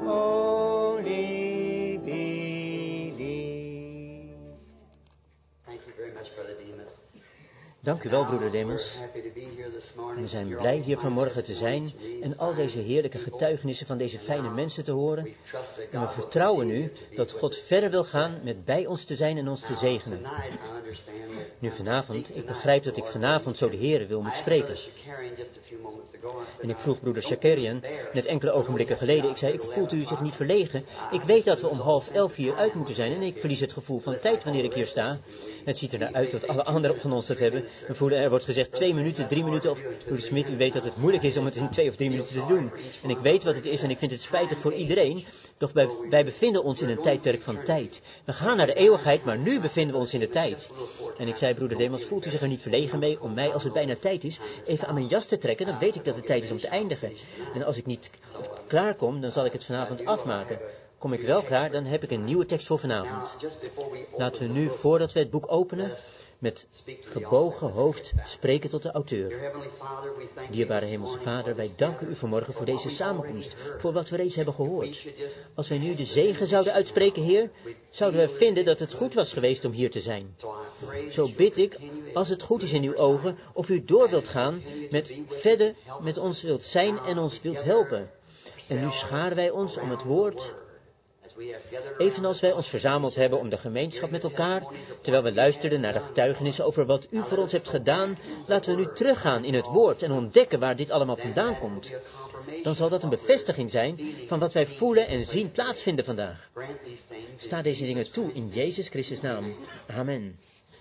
only believe. Thank you very much, Brother Demas. Dank u wel, broeder Demas. We zijn blij hier vanmorgen te zijn en al deze heerlijke getuigenissen van deze fijne mensen te horen. En we vertrouwen nu dat God verder wil gaan met bij ons te zijn en ons te zegenen. Nu vanavond, ik begrijp dat ik vanavond zo de Heere wil moet spreken. En ik vroeg broeder Shakarian net enkele ogenblikken geleden, ik zei, voelt u zich niet verlegen? Ik weet dat we om 10:30 hier uit moeten zijn en ik verlies het gevoel van tijd wanneer ik hier sta. Het ziet er naar uit dat alle anderen van ons dat hebben. We voelen, er wordt gezegd 2 minuten, 3 minuten of, broeder Smit, u weet dat het moeilijk is om het in 2 of 3 minuten te doen. En ik weet wat het is en ik vind het spijtig voor iedereen, doch wij bevinden ons in een tijdperk van tijd. We gaan naar de eeuwigheid, maar nu bevinden we ons in de tijd. En ik zei, broeder Demas, voelt u zich er niet verlegen mee om mij, als het bijna tijd is, even aan mijn jas te trekken? Dan weet ik dat het tijd is om te eindigen. En als ik niet klaar kom, dan zal ik het vanavond afmaken. Kom ik wel klaar, dan heb ik een nieuwe tekst voor vanavond. Laten we nu, voordat we het boek openen, met gebogen hoofd spreken tot de auteur. Dierbare Hemelse Vader, wij danken u vanmorgen voor deze samenkomst, voor wat we reeds hebben gehoord. Als wij nu de zegen zouden uitspreken, Heer, zouden we vinden dat het goed was geweest om hier te zijn. Zo bid ik, als het goed is in uw ogen, of u door wilt gaan, verder met ons wilt zijn en ons wilt helpen. En nu scharen wij ons om het woord, evenals wij ons verzameld hebben om de gemeenschap met elkaar, terwijl we luisterden naar de getuigenissen over wat u voor ons hebt gedaan, laten we nu teruggaan in het woord en ontdekken waar dit allemaal vandaan komt. Dan zal dat een bevestiging zijn van wat wij voelen en zien plaatsvinden vandaag. Sta deze dingen toe in Jezus Christus' naam. Amen.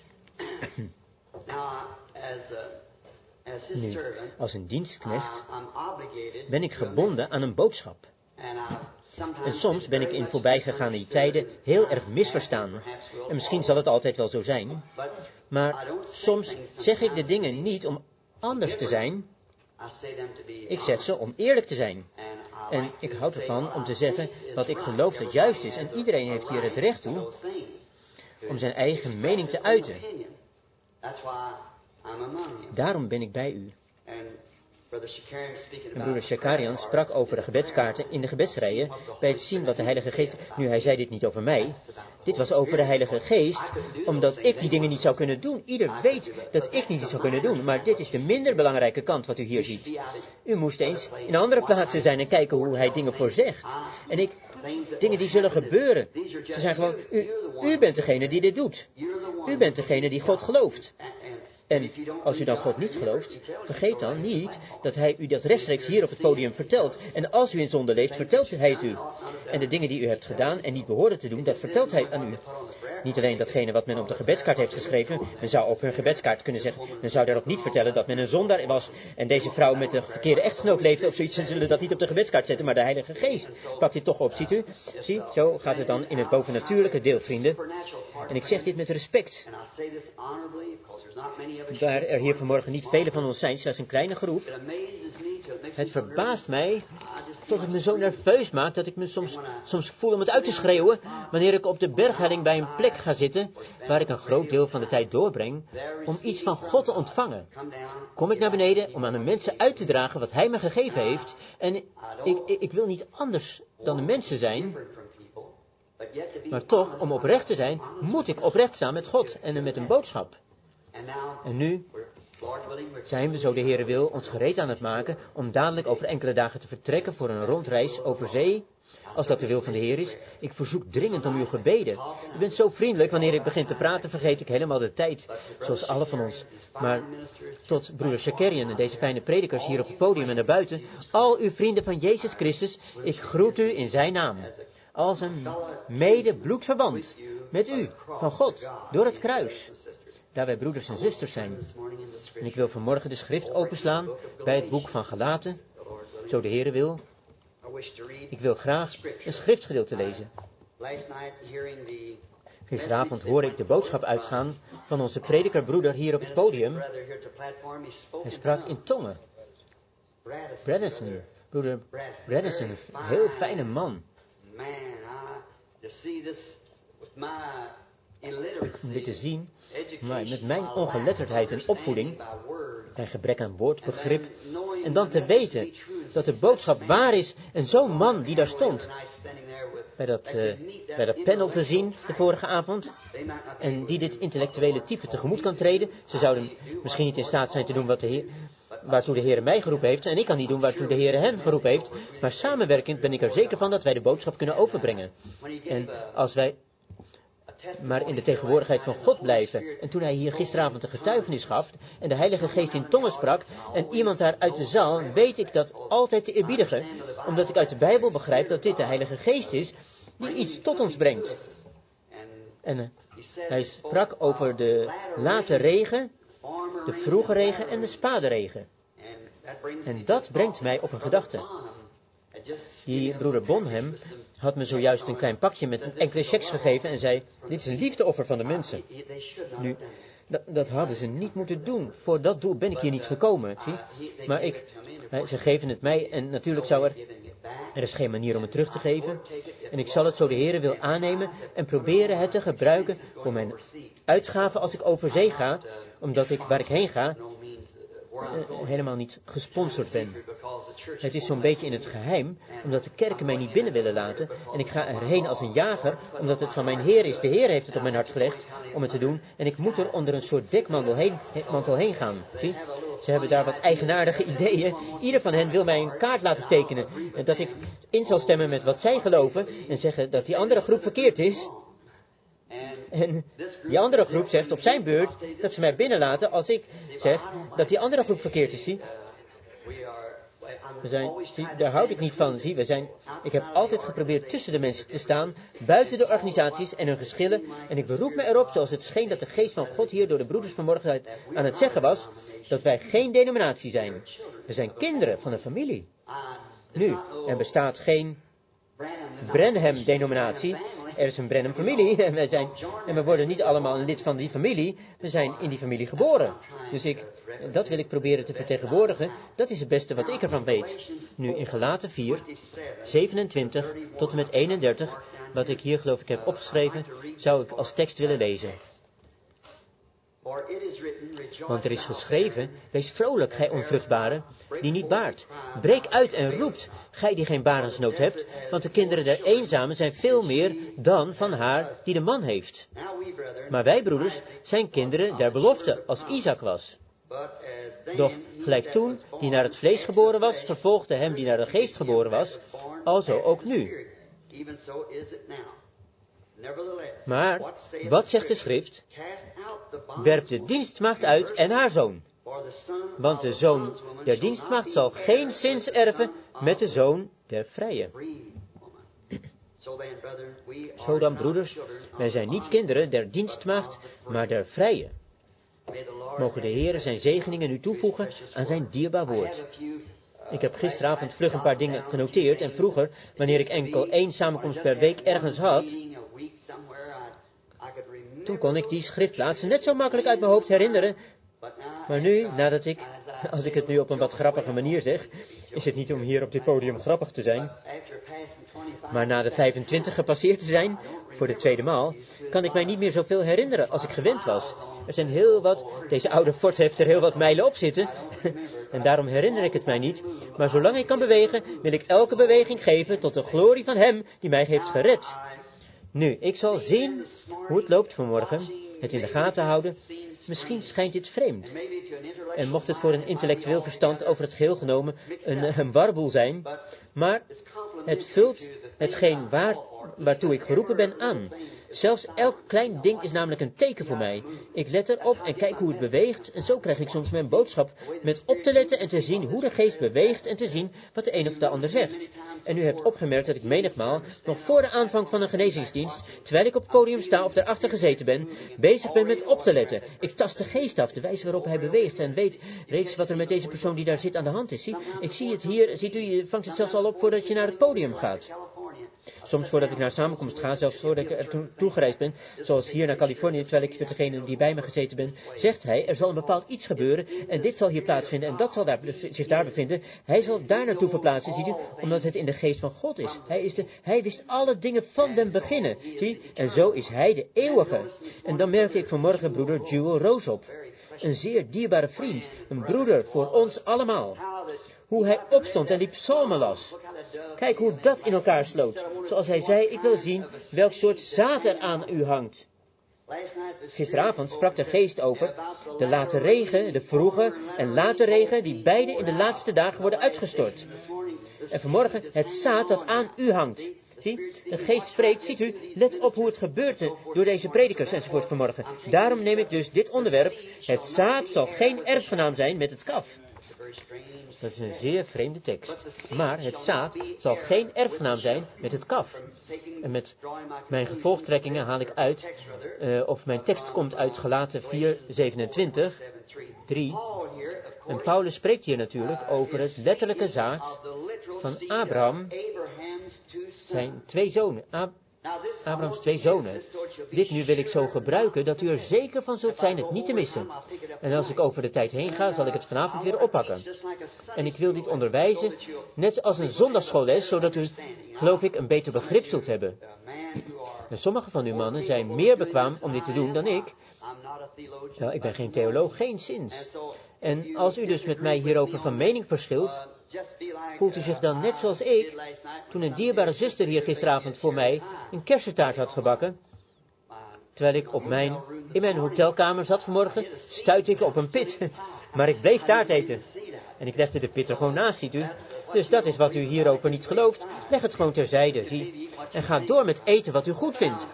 Nu, als een dienstknecht ben ik gebonden aan een boodschap. En soms ben ik in voorbijgegaande tijden heel erg misverstaan. En misschien zal het altijd wel zo zijn. Maar soms zeg ik de dingen niet om anders te zijn. Ik zeg ze om eerlijk te zijn. En ik houd ervan om te zeggen wat ik geloof dat juist is. En iedereen heeft hier het recht toe om zijn eigen mening te uiten. Daarom ben ik bij u. En broeder Shakarian sprak over de gebedskaarten in de gebedsrijen bij het zien wat de Heilige Geest... Nu, hij zei dit niet over mij. Dit was over de Heilige Geest, omdat ik die dingen niet zou kunnen doen. Ieder weet dat ik niet zou kunnen doen, maar dit is de minder belangrijke kant wat u hier ziet. U moest eens in andere plaatsen zijn en kijken hoe hij dingen voorzegt. En dingen die zullen gebeuren. Ze zijn gewoon, u bent degene die dit doet. U bent degene die God gelooft. En als u dan God niet gelooft, vergeet dan niet dat hij u dat rechtstreeks hier op het podium vertelt. En als u in zonde leeft, vertelt hij het u. En de dingen die u hebt gedaan en niet behoorde te doen, dat vertelt hij aan u. Niet alleen datgene wat men op de gebedskaart heeft geschreven. Men zou op hun gebedskaart kunnen zeggen, men zou daarop niet vertellen dat men een zondaar was. En deze vrouw met de verkeerde echtgenoot leefde of zoiets. Ze zullen dat niet op de gebedskaart zetten, maar de Heilige Geest pakt dit toch op, ziet u? Zie, zo gaat het dan in het bovennatuurlijke deel, vrienden. En ik zeg dit met respect. Daar er hier vanmorgen niet vele van ons zijn, slechts een kleine groep. Het verbaast mij tot het me zo nerveus maakt dat ik me soms voel om het uit te schreeuwen wanneer ik op de berghelling bij een plek ga zitten waar ik een groot deel van de tijd doorbreng om iets van God te ontvangen. Kom ik naar beneden om aan de mensen uit te dragen wat hij me gegeven heeft en ik wil niet anders dan de mensen zijn. Maar toch, om oprecht te zijn, moet ik oprecht staan met God en met een boodschap. En nu zijn we, zo de Heere wil, ons gereed aan het maken om dadelijk over enkele dagen te vertrekken voor een rondreis over zee. Als dat de wil van de Heer is. Ik verzoek dringend om uw gebeden. U bent zo vriendelijk, wanneer ik begin te praten vergeet ik helemaal de tijd, zoals alle van ons. Maar tot broeder Shakarian en deze fijne predikers hier op het podium en daarbuiten, al uw vrienden van Jezus Christus, ik groet u in zijn naam. Als een mede-bloedverwant met u, van God, door het kruis. Daar wij broeders en zusters zijn. En ik wil vanmorgen de schrift openslaan bij het boek van Galaten, zo de Heere wil. Ik wil graag een schriftgedeelte lezen. Gisteravond hoorde ik de boodschap uitgaan van onze predikerbroeder hier op het podium. Hij sprak in tongen. Bredesen, broeder Bredesen, een heel fijne man. om dit te zien, maar met mijn ongeletterdheid en opvoeding, mijn gebrek aan woordbegrip, en dan te weten dat de boodschap waar is en zo'n man die daar stond, bij dat panel te zien de vorige avond, en die dit intellectuele type tegemoet kan treden. Ze zouden misschien niet in staat zijn te doen waartoe de Heer mij geroepen heeft, en ik kan niet doen waartoe de Heer hen geroepen heeft, maar samenwerkend ben ik er zeker van dat wij de boodschap kunnen overbrengen. En als wij maar in de tegenwoordigheid van God blijven. En toen hij hier gisteravond een getuigenis gaf en de Heilige Geest in tongen sprak en iemand daar uit de zaal, weet ik dat altijd te eerbiedigen, omdat ik uit de Bijbel begrijp dat dit de Heilige Geest is die iets tot ons brengt. En hij sprak over de late regen, de vroege regen en de spade regen. En dat brengt mij op een gedachte. Die broeder Bonham had me zojuist een klein pakje met enkele checks gegeven en zei, dit is een liefdeoffer van de mensen. Nu, dat hadden ze niet moeten doen. Voor dat doel ben ik hier niet gekomen. Zie? Maar ze geven het mij en natuurlijk er is geen manier om het terug te geven. En ik zal het zo de Heere wil aannemen en proberen het te gebruiken voor mijn uitgaven als ik over zee ga, omdat ik, waar ik heen ga, helemaal niet gesponsord ben. Het is zo'n beetje in het geheim, omdat de kerken mij niet binnen willen laten. En ik ga erheen als een jager, omdat het van mijn Heer is. De Heer heeft het op mijn hart gelegd om het te doen. En ik moet er onder een soort dekmantel heen gaan. Zie? Ze hebben daar wat eigenaardige ideeën. Ieder van hen wil mij een kaart laten tekenen. En dat ik in zal stemmen met wat zij geloven. En zeggen dat die andere groep verkeerd is. En die andere groep zegt op zijn beurt dat ze mij binnenlaten als ik zeg dat die andere groep verkeerd is. Zie? Daar houd ik niet van. Zie? Ik heb altijd geprobeerd tussen de mensen te staan, buiten de organisaties en hun geschillen. En ik beroep me erop, zoals het scheen dat de geest van God hier door de broeders vanmorgen aan het zeggen was, dat wij geen denominatie zijn. We zijn kinderen van een familie. Nu, er bestaat geen Branham-denominatie. Er is een Branham-familie en we worden niet allemaal een lid van die familie. We zijn in die familie geboren. Dus dat wil ik proberen te vertegenwoordigen. Dat is het beste wat ik ervan weet. Nu in Galaten 4, 27 tot en met 31, wat ik hier geloof ik heb opgeschreven, zou ik als tekst willen lezen. Want er is geschreven, wees vrolijk, gij onvruchtbare, die niet baart. Breek uit en roept, gij die geen barensnood hebt, want de kinderen der eenzamen zijn veel meer dan van haar die de man heeft. Maar wij, broeders, zijn kinderen der belofte, als Isaac was. Doch gelijk toen, die naar het vlees geboren was, vervolgde hem die naar de geest geboren was, alzo ook nu. Maar, wat zegt de schrift? Werp de dienstmaagd uit en haar zoon. Want de zoon der dienstmaagd zal geen zins erven met de zoon der vrije. Zo dan, broeders, wij zijn niet kinderen der dienstmaagd, maar der vrije. Mogen de Heere zijn zegeningen nu toevoegen aan zijn dierbaar woord. Ik heb gisteravond vlug een paar dingen genoteerd en vroeger, wanneer ik enkel 1 samenkomst per week ergens had, toen kon ik die schriftplaatsen net zo makkelijk uit mijn hoofd herinneren. Maar nu, als ik het nu op een wat grappige manier zeg, is het niet om hier op dit podium grappig te zijn. Maar na de 25 gepasseerd te zijn, voor de tweede maal, kan ik mij niet meer zoveel herinneren als ik gewend was. Er zijn heel wat, deze oude fort heeft er heel wat mijlen op zitten. En daarom herinner ik het mij niet. Maar zolang ik kan bewegen, wil ik elke beweging geven tot de glorie van Hem die mij heeft gered. Nu, ik zal zien hoe het loopt vanmorgen, het in de gaten houden. Misschien schijnt dit vreemd. En mocht het voor een intellectueel verstand over het geheel genomen een warboel zijn, maar het vult hetgeen waartoe ik geroepen ben aan. Zelfs elk klein ding is namelijk een teken voor mij. Ik let erop en kijk hoe het beweegt en zo krijg ik soms mijn boodschap met op te letten en te zien hoe de geest beweegt en te zien wat de een of de ander zegt. En u hebt opgemerkt dat ik menigmaal, nog voor de aanvang van een genezingsdienst, terwijl ik op het podium sta of daarachter gezeten ben, bezig ben met op te letten. Ik tast de geest af, de wijze waarop hij beweegt en weet reeds wat er met deze persoon die daar zit aan de hand is. Ik zie het hier, ziet u, je vangt het zelfs al op voordat je naar het podium gaat. Soms voordat ik naar samenkomst ga, zelfs voordat ik er toegereisd ben, zoals hier naar Californië, terwijl ik met degene die bij me gezeten ben, zegt hij, er zal een bepaald iets gebeuren en dit zal hier plaatsvinden en dat zal zich daar bevinden. Hij zal daar naartoe verplaatsen, ziet u, omdat het in de geest van God is. Hij wist alle dingen van den beginnen, zie, en zo is hij de eeuwige. En dan merkte ik vanmorgen broeder Jewel Roos op. Een zeer dierbare vriend, een broeder voor ons allemaal. Hoe hij opstond en die psalmen las. Kijk hoe dat in elkaar sloot. Zoals hij zei, ik wil zien welk soort zaad er aan u hangt. Gisteravond sprak de geest over de late regen, de vroege en late regen, die beide in de laatste dagen worden uitgestort. En vanmorgen het zaad dat aan u hangt. Zie, de geest spreekt, ziet u, let op hoe het gebeurt door deze predikers enzovoort vanmorgen. Daarom neem ik dus dit onderwerp, het zaad zal geen erfgenaam zijn met het kaf. Dat is een zeer vreemde tekst. Maar het zaad zal geen erfgenaam zijn met het kaf. En met mijn gevolgtrekkingen haal ik uit, of mijn tekst komt uit Galaten 4:27, 3. En Paulus spreekt hier natuurlijk over het letterlijke zaad van Abraham, zijn twee zonen. Abrahams twee zonen. Dit nu wil ik zo gebruiken dat u er zeker van zult zijn het niet te missen. En als ik over de tijd heen ga, zal ik het vanavond weer oppakken. En ik wil dit onderwijzen, net als een zondagschoolles, zodat u, geloof ik, een beter begrip zult hebben. En sommige van uw mannen zijn meer bekwaam om dit te doen dan ik. Nou, ik ben geen theoloog, geen zins. En als u dus met mij hierover van mening verschilt, voelt u zich dan net zoals ik, toen een dierbare zuster hier gisteravond voor mij een kersentaart had gebakken. Terwijl ik in mijn hotelkamer zat vanmorgen, stuitte ik op een pit. Maar ik bleef taart eten. En ik legde de pit er gewoon naast, ziet u. Dus dat is wat u hierover niet gelooft. Leg het gewoon terzijde, zie. En ga door met eten wat u goed vindt.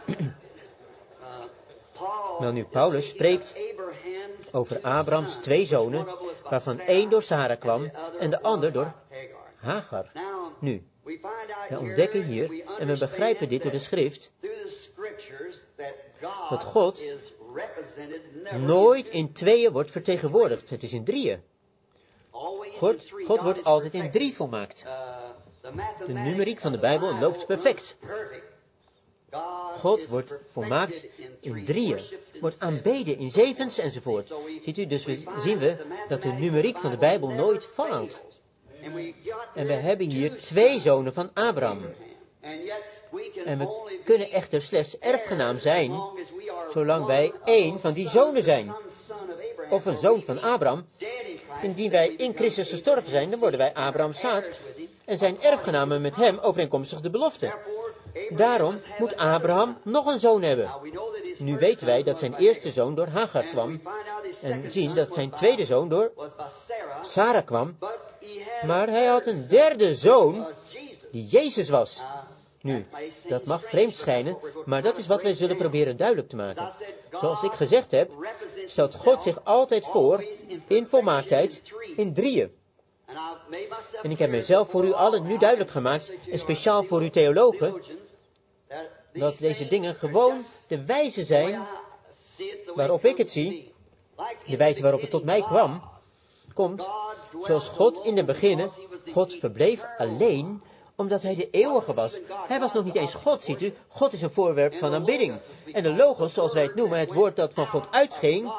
Wel nu, Paulus spreekt over Abrahams twee zonen, waarvan één door Sarah kwam en de ander door Hagar. Nu, we ontdekken hier, en we begrijpen dit door de schrift, dat God nooit in tweeën wordt vertegenwoordigd. Het is in drieën. God wordt altijd in drie volmaakt. De numeriek van de Bijbel loopt perfect. God wordt volmaakt in drieën, wordt aanbeden in zevens enzovoort. Ziet u, dus zien we dat de numeriek van de Bijbel nooit faalt. En we hebben hier twee zonen van Abraham. En we kunnen echter slechts erfgenaam zijn, zolang wij één van die zonen zijn. Of een zoon van Abraham. Indien wij in Christus gestorven zijn, dan worden wij Abrahams zaad en zijn erfgenamen met hem overeenkomstig de belofte. Daarom moet Abraham nog een zoon hebben. Nu weten wij dat zijn eerste zoon door Hagar kwam. En zien dat zijn tweede zoon door Sarah kwam. Maar hij had een derde zoon, die Jezus was. Nu, dat mag vreemd schijnen, maar dat is wat wij zullen proberen duidelijk te maken. Zoals ik gezegd heb, stelt God zich altijd voor, in volmaaktheid, in drieën. En ik heb mijzelf voor u allen nu duidelijk gemaakt, en speciaal voor uw theologen, dat deze dingen gewoon de wijze zijn waarop ik het zie, de wijze waarop het tot mij komt, zoals God in de beginnen. God verbleef alleen, omdat hij de eeuwige was. Hij was nog niet eens God, ziet u. God is een voorwerp van aanbidding. En de logos, zoals wij het noemen, het woord dat van God uitging,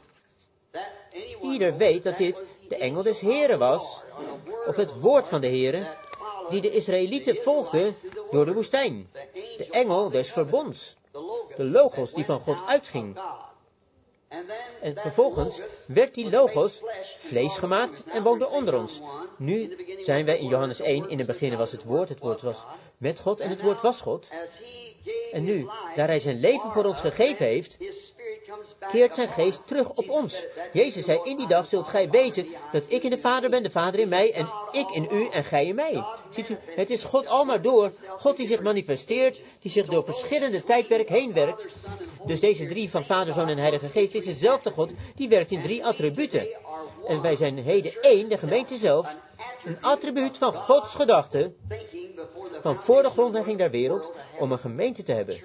ieder weet dat dit de engel des Heren was, of het woord van de Heren, die de Israëlieten volgde door de woestijn. De engel des verbonds. De logos die van God uitging. En vervolgens werd die logos vlees gemaakt en woonde onder ons. Nu zijn wij in Johannes 1, in het begin was het woord was met God en het woord was God. En nu, daar hij zijn leven voor ons gegeven heeft, keert zijn geest terug op ons. Jezus zei, in die dag zult gij weten dat ik in de Vader ben, de Vader in mij en ik in u en gij in mij. Ziet u, het is God almaar door, God die zich manifesteert, die zich door verschillende tijdperk heen werkt. Dus deze drie van Vader, Zoon en Heilige Geest is dezelfde God, die werkt in drie attributen. En wij zijn heden één, de gemeente zelf, een attribuut van Gods gedachte, van voor de grondlegging der wereld, om een gemeente te hebben.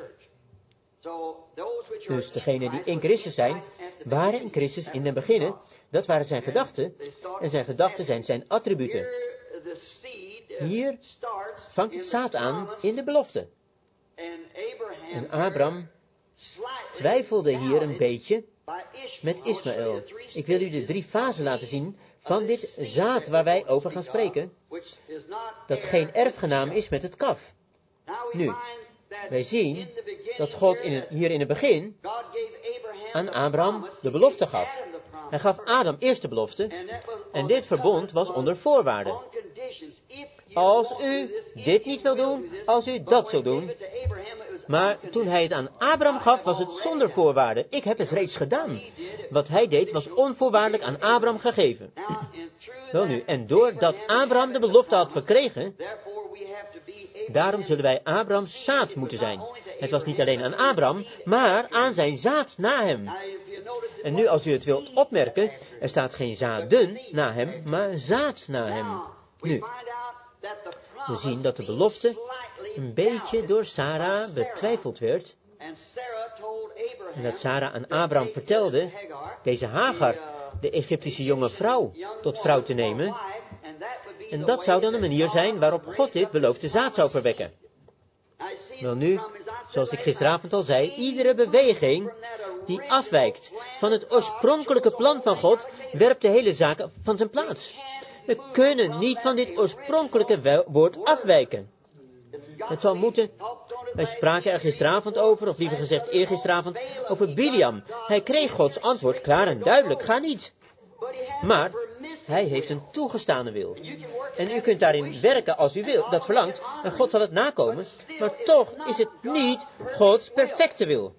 Dus degenen die in Christus zijn, waren in Christus in den beginnen, dat waren zijn gedachten, en zijn gedachten zijn zijn attributen. Hier vangt het zaad aan in de belofte. En Abraham twijfelde hier een beetje met Ismaël. Ik wil u de 3 fasen laten zien van dit zaad waar wij over gaan spreken, dat geen erfgenaam is met het kaf. Nu, wij zien dat God hier in het begin aan Abraham de belofte gaf. Hij gaf Adam eerst de belofte en dit verbond was onder voorwaarden. Als u dit niet wil doen, als u dat zult doen. Maar toen hij het aan Abraham gaf, was het zonder voorwaarden. Ik heb het reeds gedaan. Wat hij deed, was onvoorwaardelijk aan Abraham gegeven. Welnu, en doordat Abraham de belofte had verkregen, daarom zullen wij Abrahams zaad moeten zijn. Het was niet alleen aan Abraham, maar aan zijn zaad na hem. En nu, als u het wilt opmerken, er staat geen zaden na hem, maar zaad na hem. Nu, we zien dat de belofte een beetje door Sarah betwijfeld werd. En dat Sarah aan Abraham vertelde deze Hagar, de Egyptische jonge vrouw, tot vrouw te nemen. En dat zou dan een manier zijn waarop God dit beloofde zaad zou verwekken. Welnu, zoals ik gisteravond al zei, iedere beweging die afwijkt van het oorspronkelijke plan van God, werpt de hele zaak van zijn plaats. We kunnen niet van dit oorspronkelijke woord afwijken. Het zal moeten. Wij spraken er gisteravond over, of liever gezegd eergisteravond, over Biliam. Hij kreeg Gods antwoord klaar en duidelijk, ga niet. Maar hij heeft een toegestane wil. En u kunt daarin werken als u wilt, dat verlangt, en God zal het nakomen. Maar toch is het niet Gods perfecte wil.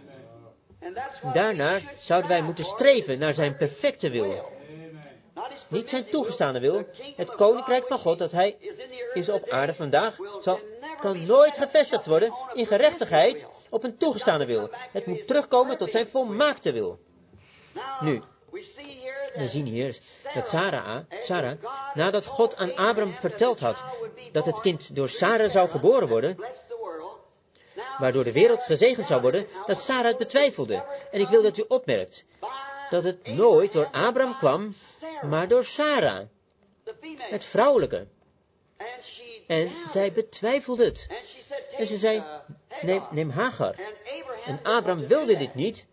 Daarnaar zouden wij moeten streven naar zijn perfecte wil. Niet zijn toegestane wil. Het koninkrijk van God dat hij is op aarde vandaag kan nooit gevestigd worden in gerechtigheid op een toegestane wil. Het moet terugkomen tot zijn volmaakte wil. Nu, we zien hier dat Sarah, nadat God aan Abraham verteld had dat het kind door Sarah zou geboren worden, waardoor de wereld gezegend zou worden, dat Sarah het betwijfelde. En ik wil dat u opmerkt dat het nooit door Abraham kwam, maar door Sarah, het vrouwelijke. En zij betwijfelde het. En ze zei, neem Hagar. En Abraham wilde dit niet,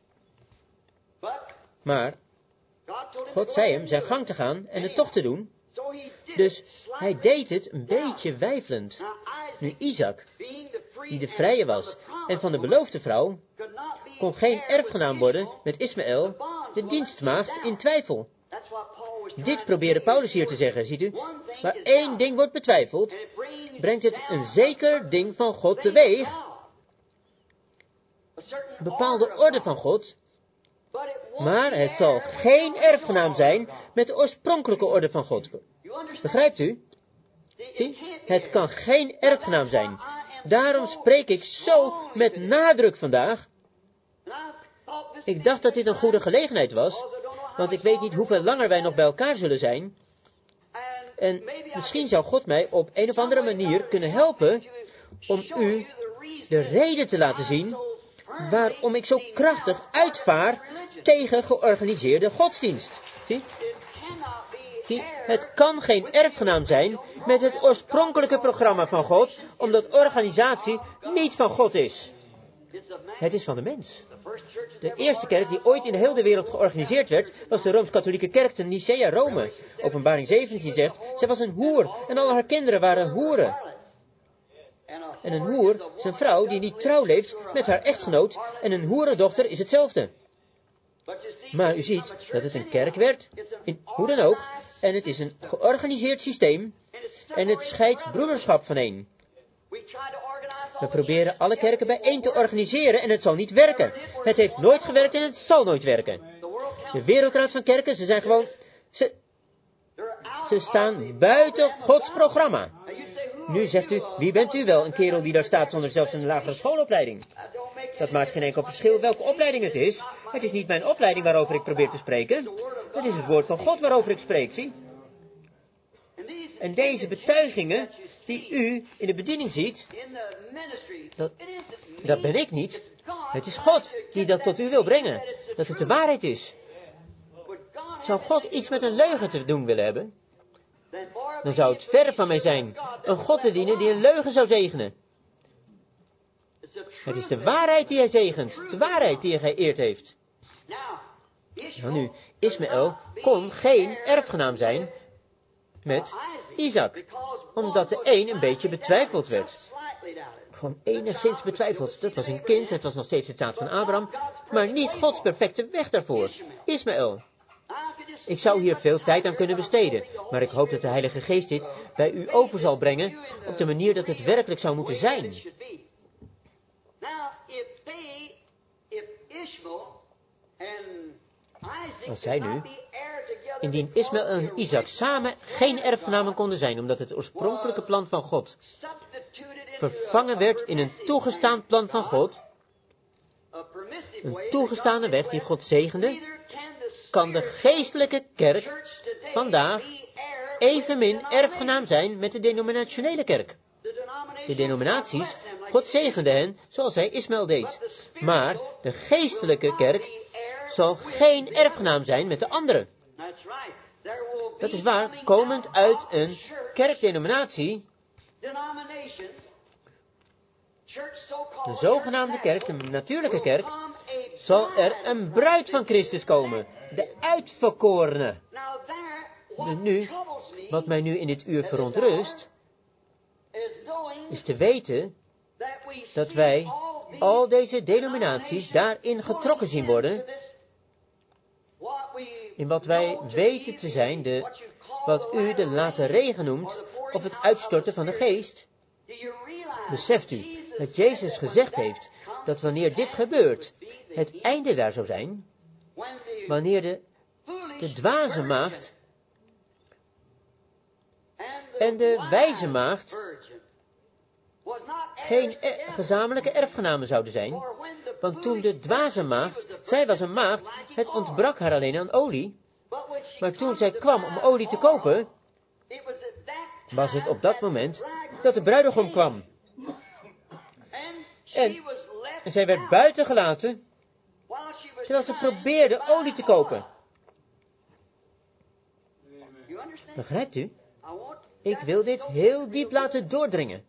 maar God zei hem zijn gang te gaan en het toch te doen. Dus hij deed het een beetje weifelend. Nu Isaac, die de vrije was en van de beloofde vrouw, kon geen erfgenaam worden met Ismaël, de dienstmaagd, in twijfel. Dit probeerde Paulus hier te zeggen, ziet u. Waar één ding wordt betwijfeld, brengt het een zeker ding van God teweeg. Een bepaalde orde van God. Maar het zal geen erfgenaam zijn met de oorspronkelijke orde van God. Begrijpt u? Zie, het kan geen erfgenaam zijn. Daarom spreek ik zo met nadruk vandaag. Ik dacht dat dit een goede gelegenheid was, want ik weet niet hoeveel langer wij nog bij elkaar zullen zijn. En misschien zou God mij op een of andere manier kunnen helpen om u de reden te laten zien waarom ik zo krachtig uitvaar tegen georganiseerde godsdienst. Zie? Het kan geen erfgenaam zijn met het oorspronkelijke programma van God, omdat organisatie niet van God is. Het is van de mens. De eerste kerk die ooit in de hele wereld georganiseerd werd, was de Rooms-Katholieke kerk te Nicea, Rome. Openbaring 17 zegt, zij was een hoer en al haar kinderen waren hoeren. En een hoer is een vrouw die niet trouw leeft met haar echtgenoot en een hoerendochter is hetzelfde. Maar u ziet dat het een kerk werd, hoe dan ook, en het is een georganiseerd systeem en het scheidt broederschap vaneen. We proberen alle kerken bijeen te organiseren en het zal niet werken. Het heeft nooit gewerkt en het zal nooit werken. De Wereldraad van Kerken, ze zijn gewoon... Ze staan buiten Gods programma. Nu zegt u, wie bent u wel? Een kerel die daar staat zonder zelfs een lagere schoolopleiding. Dat maakt geen enkel verschil welke opleiding het is. Het is niet mijn opleiding waarover ik probeer te spreken. Het is het woord van God waarover ik spreek, zie. En deze betuigingen die u in de bediening ziet, dat ben ik niet. Het is God die dat tot u wil brengen. Dat het de waarheid is. Zou God iets met een leugen te doen willen hebben? dan zou het ver van mij zijn een God te dienen die een leugen zou zegenen. Het is de waarheid die hij zegent, de waarheid die hij geëerd heeft. Nou nu, Ismaël kon geen erfgenaam zijn met Isaac, omdat de een beetje betwijfeld werd. Gewoon enigszins betwijfeld. Dat was een kind, het was nog steeds het zaad van Abraham, maar niet Gods perfecte weg daarvoor. Ismaël. Ik zou hier veel tijd aan kunnen besteden, maar ik hoop dat de Heilige Geest dit bij u over zal brengen op de manier dat het werkelijk zou moeten zijn. Als zij nu, indien Ismaël en Isaac samen geen erfgenamen konden zijn, omdat het oorspronkelijke plan van God vervangen werd in een toegestaan plan van God, een toegestane weg die God zegende, kan de geestelijke kerk vandaag evenmin erfgenaam zijn met de denominationele kerk. De denominaties, God zegende hen zoals hij Ismaël deed. Maar de geestelijke kerk zal geen erfgenaam zijn met de anderen. Dat is waar, komend uit een kerkdenominatie, de zogenaamde kerk, de natuurlijke kerk, zal er een bruid van Christus komen, de uitverkorene. Nu, wat mij nu in dit uur verontrust, is te weten dat wij al deze denominaties daarin getrokken zien worden, in wat wij weten te zijn, wat u de late regen noemt, of het uitstorten van de geest. Beseft u dat Jezus gezegd heeft dat wanneer dit gebeurt, het einde daar zou zijn, wanneer de dwaze maagd en de wijze maagd geen gezamenlijke erfgenamen zouden zijn, want toen de dwaze maagd, zij was een maagd, het ontbrak haar alleen aan olie, maar toen zij kwam om olie te kopen, was het op dat moment dat de bruidegom kwam. En zij werd buiten gelaten, terwijl ze probeerde olie te kopen. Begrijpt u? Ik wil dit heel diep laten doordringen.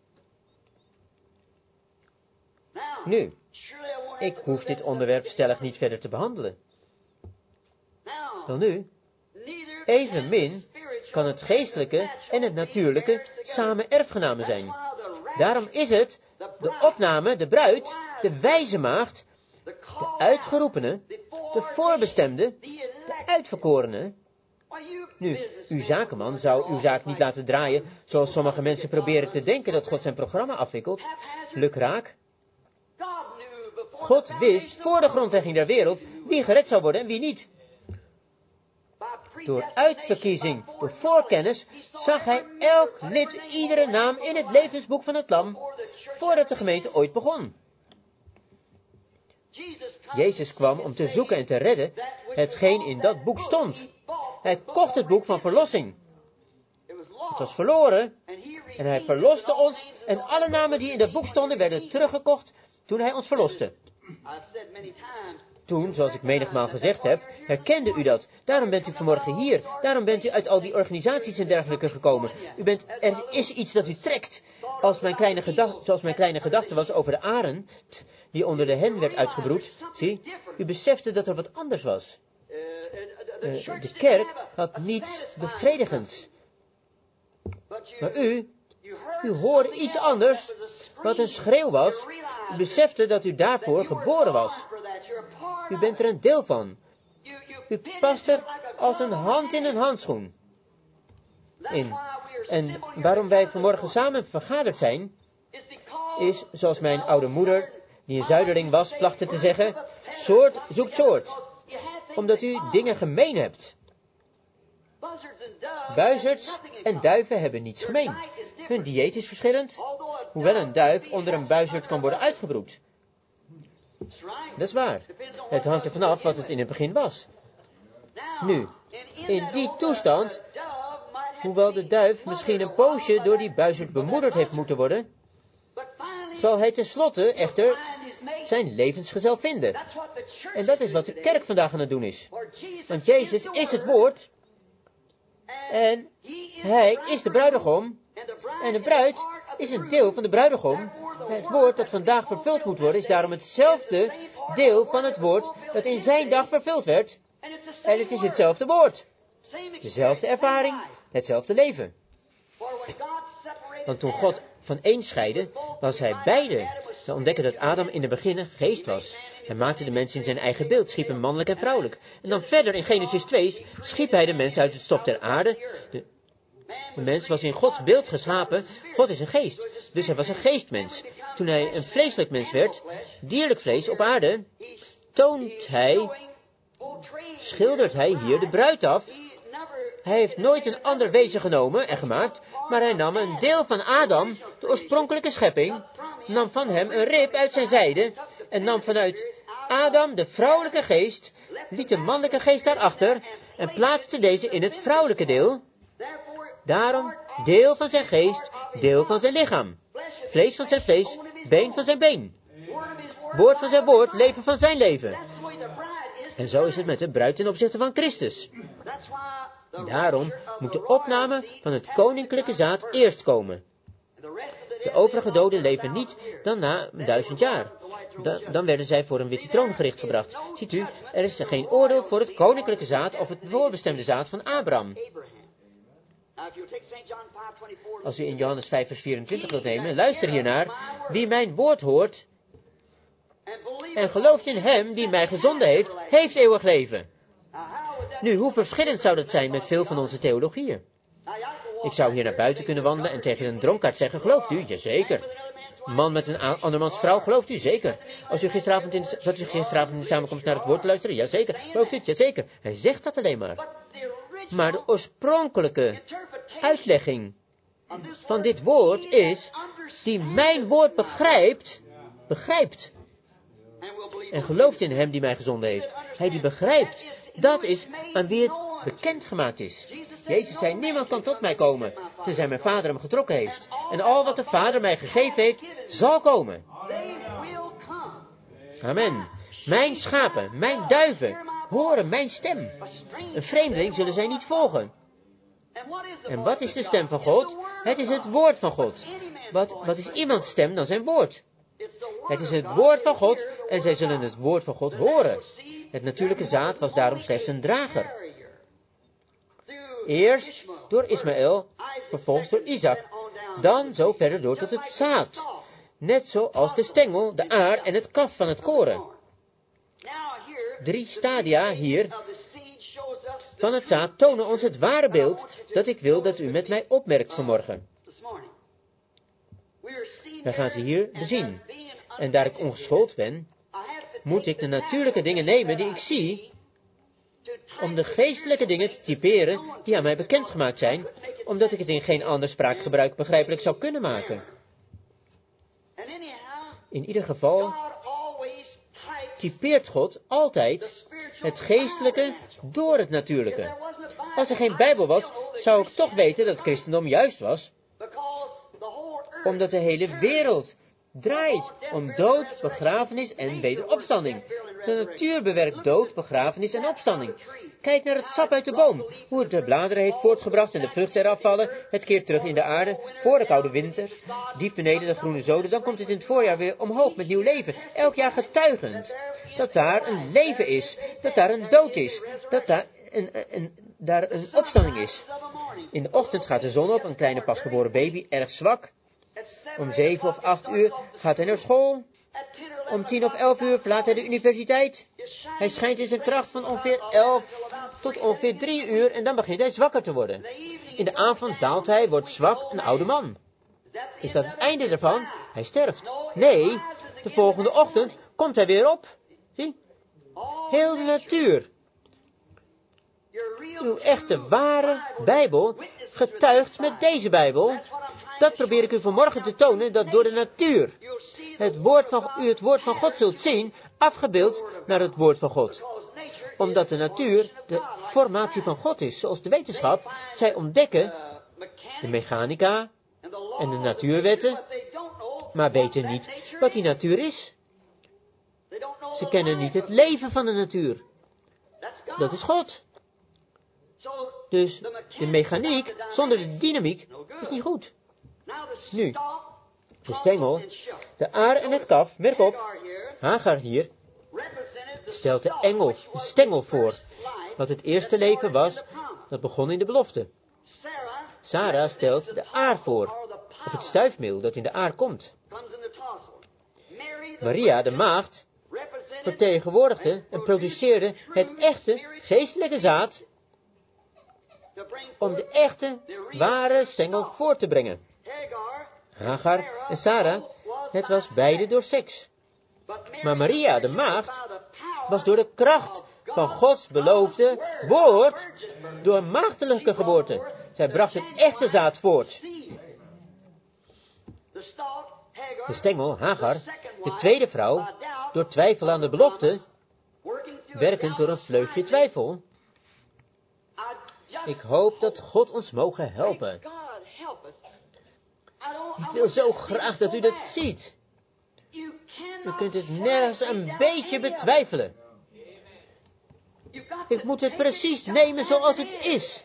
Nu, ik hoef dit onderwerp stellig niet verder te behandelen. Wel nu, evenmin kan het geestelijke en het natuurlijke samen erfgenamen zijn. Daarom is het de opname, de bruid, de wijze maagd, de uitgeroepene, de voorbestemde, de uitverkorene. Nu, uw zakenman zou uw zaak niet laten draaien zoals sommige mensen proberen te denken dat God zijn programma afwikkelt, lukraak. God wist voor de grondlegging der wereld wie gered zou worden en wie niet. Door uitverkiezing, door voorkennis, zag hij elk lid, iedere naam in het levensboek van het lam, voordat de gemeente ooit begon. Jezus kwam om te zoeken en te redden hetgeen in dat boek stond. Hij kocht het boek van verlossing. Het was verloren en hij verloste ons en alle namen die in dat boek stonden werden teruggekocht toen hij ons verloste. Toen, zoals ik menigmaal gezegd heb, herkende u dat. Daarom bent u vanmorgen hier. Daarom bent u uit al die organisaties en dergelijke gekomen. Er is iets dat u trekt. Zoals mijn kleine gedachte was over de arend, die onder de hen werd uitgebroed. Zie, u besefte dat er wat anders was. De kerk had niets bevredigends. Maar u hoorde iets anders, wat een schreeuw was. U besefte dat u daarvoor geboren was. U bent er een deel van. U past er als een hand in een handschoen in. En waarom wij vanmorgen samen vergaderd zijn, is, zoals mijn oude moeder, die een zuiderling was, plachtte te zeggen, soort zoekt soort. Omdat u dingen gemeen hebt. Buizerds en duiven hebben niets gemeen. Hun dieet is verschillend, hoewel een duif onder een buizerd kan worden uitgebroed. Dat is waar. Het hangt ervan af wat het in het begin was. Nu, in die toestand, hoewel de duif misschien een poosje door die buizerd bemoederd heeft moeten worden, zal hij tenslotte echter zijn levensgezel vinden. En dat is wat de kerk vandaag aan het doen is. Want Jezus is het woord en Hij is de bruidegom. En de bruid is een deel van de bruidegom. Het woord dat vandaag vervuld moet worden is daarom hetzelfde deel van het woord dat in zijn dag vervuld werd. En het is hetzelfde woord. Dezelfde ervaring, hetzelfde leven. Want toen God van één scheidde, was hij beide. We ontdekken dat Adam in het begin geest was. Hij maakte de mens in zijn eigen beeld, schiep hem mannelijk en vrouwelijk. En dan verder in Genesis 2 schiep hij de mens uit het stof der aarde. De mens was in Gods beeld geschapen. God is een geest. Dus hij was een geestmens. Toen hij een vleeselijk mens werd, dierlijk vlees op aarde, schildert hij hier de bruid af. Hij heeft nooit een ander wezen genomen en gemaakt, maar hij nam een deel van Adam, de oorspronkelijke schepping, nam van hem een rib uit zijn zijde en nam vanuit Adam de vrouwelijke geest, liet de mannelijke geest daarachter en plaatste deze in het vrouwelijke deel. Daarom deel van zijn geest, deel van zijn lichaam, vlees van zijn vlees, been van zijn been, woord van zijn woord, leven van zijn leven. En zo is het met de bruid ten opzichte van Christus. Daarom moet de opname van het koninklijke zaad eerst komen. De overige doden leven niet dan na 1000 jaar. Dan werden zij voor een witte troon gericht gebracht. Ziet u, er is geen oordeel voor het koninklijke zaad of het voorbestemde zaad van Abraham. Als u in Johannes 5 vers 24 wilt nemen, luister hiernaar. Wie mijn woord hoort en gelooft in hem die mij gezonden heeft, heeft eeuwig leven. Nu, hoe verschillend zou dat zijn met veel van onze theologieën? Ik zou hier naar buiten kunnen wandelen en tegen een dronkaard zeggen, gelooft u? Jazeker. Man met een andermans vrouw, gelooft u? Zeker. Zat u gisteravond in de samenkomst naar het woord te luisteren? Jazeker. Gelooft u het? Jazeker. Hij zegt dat alleen maar. Maar de oorspronkelijke uitlegging van dit woord is, die mijn woord begrijpt, en gelooft in hem die mij gezonden heeft. Hij die begrijpt, dat is aan wie het bekendgemaakt is. Jezus zei, niemand kan tot mij komen, tenzij mijn Vader hem getrokken heeft. En al wat de Vader mij gegeven heeft, zal komen. Amen. Mijn schapen, mijn duiven, horen mijn stem. Een vreemdeling zullen zij niet volgen. En wat is de stem van God? Het is het woord van God. Wat is iemands stem dan zijn woord? Het is het woord van God en zij zullen het woord van God horen. Het natuurlijke zaad was daarom slechts een drager. Eerst door Ismaël, vervolgens door Isaac. Dan zo verder door tot het zaad. Net zoals de stengel, de aar en het kaf van het koren. 3 stadia hier van het zaad tonen ons het ware beeld dat ik wil dat u met mij opmerkt vanmorgen. Wij gaan ze hier bezien. En daar ik ongeschoold ben, moet ik de natuurlijke dingen nemen die ik zie, om de geestelijke dingen te typeren die aan mij bekendgemaakt zijn, omdat ik het in geen ander spraakgebruik begrijpelijk zou kunnen maken. In ieder geval typeert God altijd het geestelijke door het natuurlijke. Als er geen Bijbel was, zou ik toch weten dat het christendom juist was, omdat de hele wereld draait om dood, begrafenis en wederopstanding. De natuur bewerkt dood, begrafenis en opstanding. Kijk naar het sap uit de boom, hoe het de bladeren heeft voortgebracht en de vruchten eraf vallen. Het keert terug in de aarde, voor de koude winter, diep beneden de groene zoden. Dan komt het in het voorjaar weer omhoog met nieuw leven. Elk jaar getuigend dat daar een leven is, dat daar een dood is, dat daar een opstanding is. In de ochtend gaat de zon op, een kleine pasgeboren baby, erg zwak. Om 7 of 8 uur gaat hij naar school. Om 10 of 11 uur verlaat hij de universiteit. Hij schijnt in zijn kracht van ongeveer 11 tot ongeveer 3 uur en dan begint hij zwakker te worden. In de avond daalt hij, wordt zwak, een oude man. Is dat het einde ervan? Hij sterft. Nee, de volgende ochtend komt hij weer op. Zie? Heel de natuur. Uw echte, ware Bijbel getuigt met deze Bijbel. Dat probeer ik u vanmorgen te tonen, dat door de natuur u het woord van God zult zien, afgebeeld naar het woord van God. Omdat de natuur de formatie van God is, zoals de wetenschap. Zij ontdekken de mechanica en de natuurwetten, maar weten niet wat die natuur is. Ze kennen niet het leven van de natuur. Dat is God. Dus de mechaniek zonder de dynamiek is niet goed. Nu, de stengel, de aar en het kaf, merk op, Hagar hier, stelt de stengel voor. Wat het eerste leven was, dat begon in de belofte. Sarah stelt de aar voor, of het stuifmeel dat in de aar komt. Maria, de maagd, vertegenwoordigde en produceerde het echte geestelijke zaad om de echte, ware stengel voor te brengen. Hagar en Sarah, het was beide door seks. Maar Maria, de maagd, was door de kracht van Gods beloofde woord, door maagdelijke geboorte. Zij bracht het echte zaad voort. De stengel, Hagar, de tweede vrouw, door twijfel aan de belofte, werkend door een vleugje twijfel. Ik hoop dat God ons mogen helpen. Ik wil zo graag dat u dat ziet. U kunt het nergens een beetje betwijfelen. Ik moet het precies nemen zoals het is.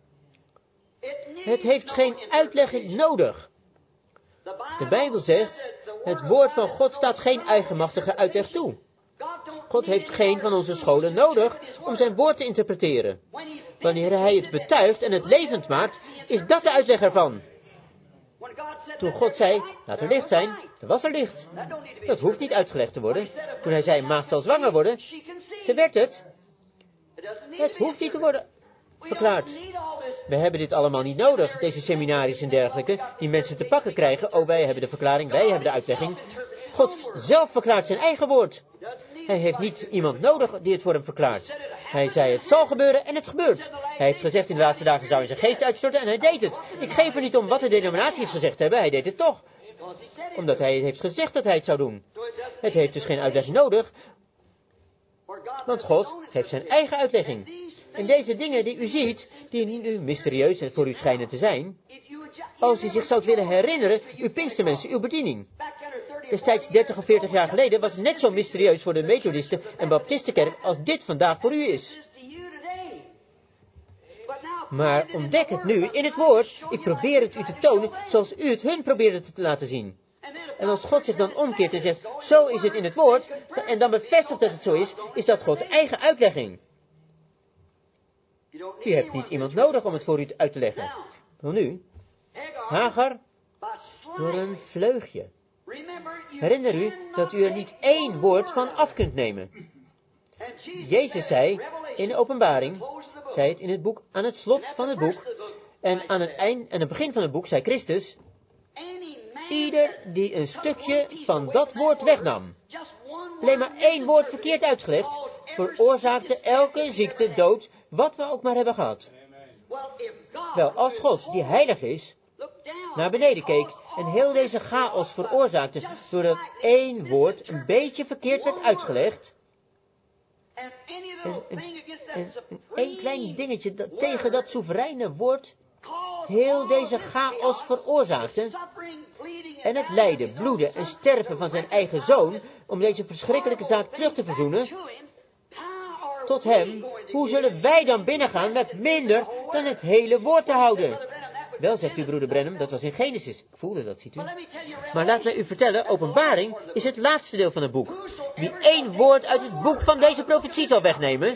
Het heeft geen uitleg nodig. De Bijbel zegt, het woord van God staat geen eigenmachtige uitleg toe. God heeft geen van onze scholen nodig om zijn woord te interpreteren. Wanneer hij het betuigt en het levend maakt, is dat de uitleg ervan. Toen God zei, laat er licht zijn, dan was er licht. Dat hoeft niet uitgelegd te worden. Toen hij zei, maagd zal zwanger worden, ze werd het. Het hoeft niet te worden verklaard. We hebben dit allemaal niet nodig, deze seminaries en dergelijke, die mensen te pakken krijgen. Oh, wij hebben de verklaring, wij hebben de uitlegging. God zelf verklaart zijn eigen woord. Hij heeft niet iemand nodig die het voor hem verklaart. Hij zei, het zal gebeuren en het gebeurt. Hij heeft gezegd, in de laatste dagen zou hij zijn geest uitstorten en hij deed het. Ik geef er niet om wat de denominaties gezegd hebben, hij deed het toch. Omdat hij heeft gezegd dat hij het zou doen. Het heeft dus geen uitlegging nodig, want God geeft zijn eigen uitlegging. En deze dingen die u ziet, die nu mysterieus voor u schijnen te zijn, als u zich zou willen herinneren, uw Pinkstermensen, uw bediening. Destijds 30 of 40 jaar geleden was het net zo mysterieus voor de Methodisten en Baptistenkerk als dit vandaag voor u is. Maar ontdek het nu in het woord. Ik probeer het u te tonen zoals u het hun probeerde te laten zien. En als God zich dan omkeert en zegt, zo is het in het woord, en dan bevestigt dat het zo is dat Gods eigen uitlegging. U hebt niet iemand nodig om het voor u uit te leggen. Wel nu, Hagar, door een vleugje. Herinner u dat u er niet één woord van af kunt nemen. Jezus zei in de openbaring, zei het in het boek, aan het slot van het boek, en aan het eind en het begin van het boek zei Christus, ieder die een stukje van dat woord wegnam, alleen maar één woord verkeerd uitgelegd, veroorzaakte elke ziekte, dood, wat we ook maar hebben gehad. Wel, als God, die heilig is, naar beneden keek en heel deze chaos veroorzaakte, doordat één woord een beetje verkeerd werd uitgelegd, en één klein dingetje dat tegen dat soevereine woord heel deze chaos veroorzaakte, en het lijden, bloeden en sterven van zijn eigen zoon, om deze verschrikkelijke zaak terug te verzoenen, tot hem, hoe zullen wij dan binnengaan met minder dan het hele woord te houden? Wel, zegt u broeder Branham, dat was in Genesis. Ik voelde dat, ziet u. Maar laat mij u vertellen, openbaring is het laatste deel van het boek. Wie één woord uit het boek van deze profetie zal wegnemen,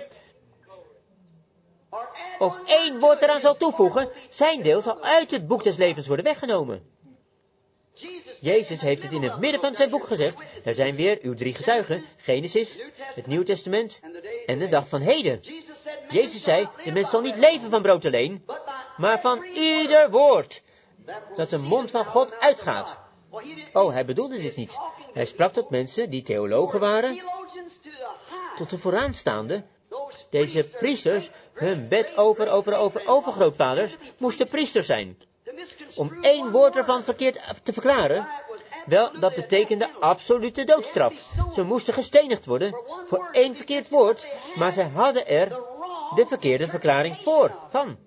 of één woord eraan zal toevoegen, zijn deel zal uit het boek des levens worden weggenomen. Jezus heeft het in het midden van zijn boek gezegd. Er zijn weer uw 3 getuigen, Genesis, het Nieuw Testament en de dag van heden. Jezus zei, de mens zal niet leven van brood alleen, maar van ieder woord dat de mond van God uitgaat. Oh, hij bedoelde dit niet. Hij sprak tot mensen die theologen waren, tot de vooraanstaande. Deze priesters, hun bed overgrootvaders, moesten priesters zijn. Om één woord ervan verkeerd te verklaren, wel, dat betekende absolute doodstraf. Ze moesten gestenigd worden voor één verkeerd woord, maar zij hadden er de verkeerde verklaring van.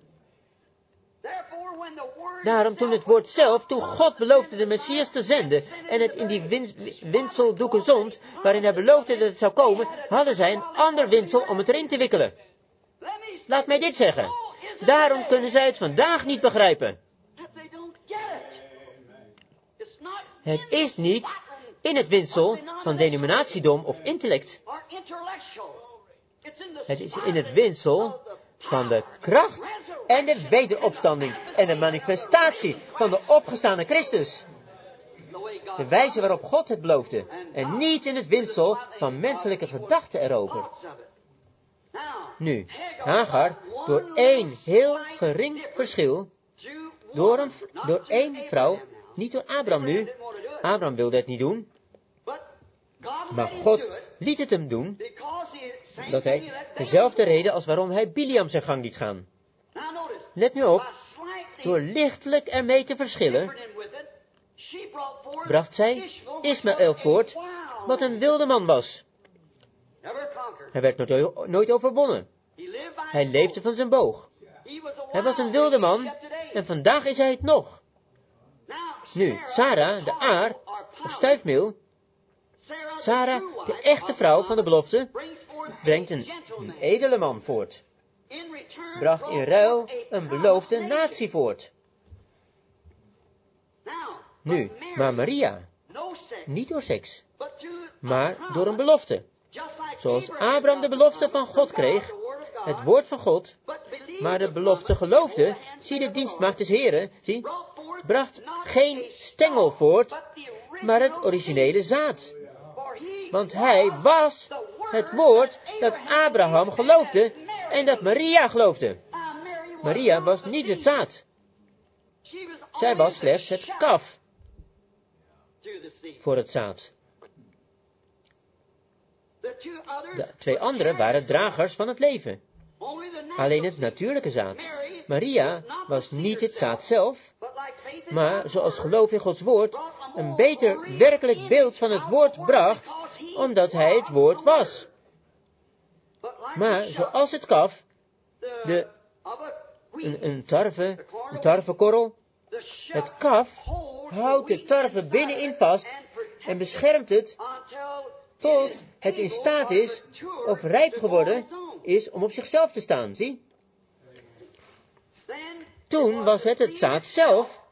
Daarom toen het woord zelf, toen God beloofde de Messias te zenden en het in die winseldoeken zond, waarin hij beloofde dat het zou komen, hadden zij een ander winsel om het erin te wikkelen. Laat mij dit zeggen. Daarom kunnen zij het vandaag niet begrijpen. Het is niet in het windsel van denominatiedom of intellect. Het is in het windsel van de kracht en de wederopstanding en de manifestatie van de opgestane Christus. De wijze waarop God het beloofde en niet in het windsel van menselijke gedachten erover. Nu, Hagar, door één heel gering verschil, door één vrouw, niet door Abraham nu. Abraham wilde het niet doen, maar God liet het hem doen, dat hij dezelfde reden als waarom hij Biliam zijn gang liet gaan. Let nu op, door lichtelijk ermee te verschillen, bracht zij Ismaël voort, wat een wilde man was. Hij werd nooit overwonnen. Hij leefde van zijn boog. Hij was een wilde man en vandaag is hij het nog. Nu, Sarah, de aar, of stuifmeel, Sarah, de echte vrouw van de belofte, brengt een edele man voort. Bracht in ruil een beloofde natie voort. Nu, maar Maria, niet door seks, maar door een belofte. Zoals Abraham de belofte van God kreeg, het woord van God, maar de belofte geloofde, zie de dienstmaagd des Heren, zie, bracht geen stengel voort, maar het originele zaad. Want hij was het woord dat Abraham geloofde en dat Maria geloofde. Maria was niet het zaad. Zij was slechts het kaf voor het zaad. De twee anderen waren dragers van het leven. Alleen het natuurlijke zaad. Maria was niet het zaad zelf, maar zoals geloof in Gods woord een beter werkelijk beeld van het woord bracht, omdat hij het woord was. Maar zoals het kaf, een tarwekorrel, het kaf houdt de tarwe binnenin vast en beschermt het tot het in staat is of rijp geworden is om op zichzelf te staan, zie? Toen was het zaad zelf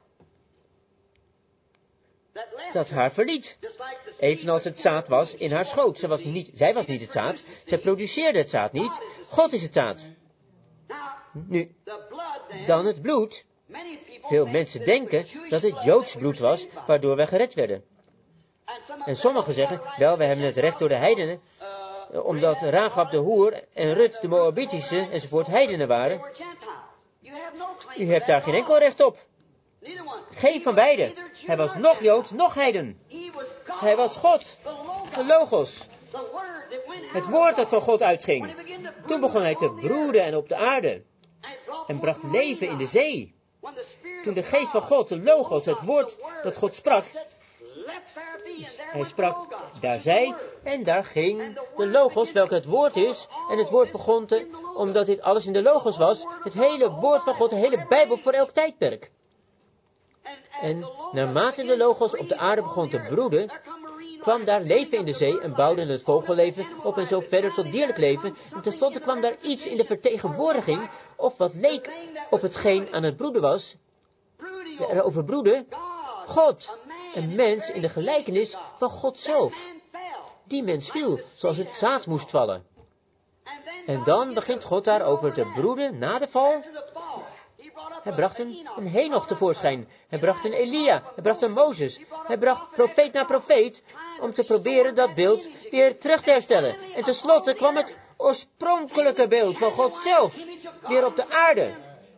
dat haar verliet. Evenals het zaad was in haar schoot. Zij was niet het zaad. Zij produceerde het zaad niet. God is het zaad. Nu, dan het bloed. Veel mensen denken dat het Joods bloed was, waardoor wij gered werden. En sommigen zeggen, wel, we hebben het recht door de heidenen, omdat Rahab de hoer en Rut de Moabitische enzovoort heidenen waren. U hebt daar geen enkel recht op. Geen van beiden. Hij was nog Joods, nog heiden. Hij was God, de Logos. Het woord dat van God uitging. Toen begon hij te broeden en op de aarde. En bracht leven in de zee. Toen de geest van God, de Logos, het woord dat God sprak. Hij sprak, daar zij en daar ging de Logos, welke het woord is. En het woord begon omdat dit alles in de Logos was, het hele woord van God, de hele Bijbel voor elk tijdperk. En naarmate de Logos op de aarde begon te broeden, kwam daar leven in de zee en bouwde het vogelleven op en zo verder tot dierlijk leven. En tenslotte kwam daar iets in de vertegenwoordiging, of wat leek op hetgeen aan het broeden was. Erover broeden, God, een mens in de gelijkenis van God zelf. Die mens viel, zoals het zaad moest vallen. En dan begint God daarover te broeden na de val. Hij bracht een Henoch tevoorschijn. Hij bracht een Elia. Hij bracht een Mozes. Hij bracht profeet na profeet om te proberen dat beeld weer terug te herstellen. En tenslotte kwam het oorspronkelijke beeld van God zelf weer op de aarde.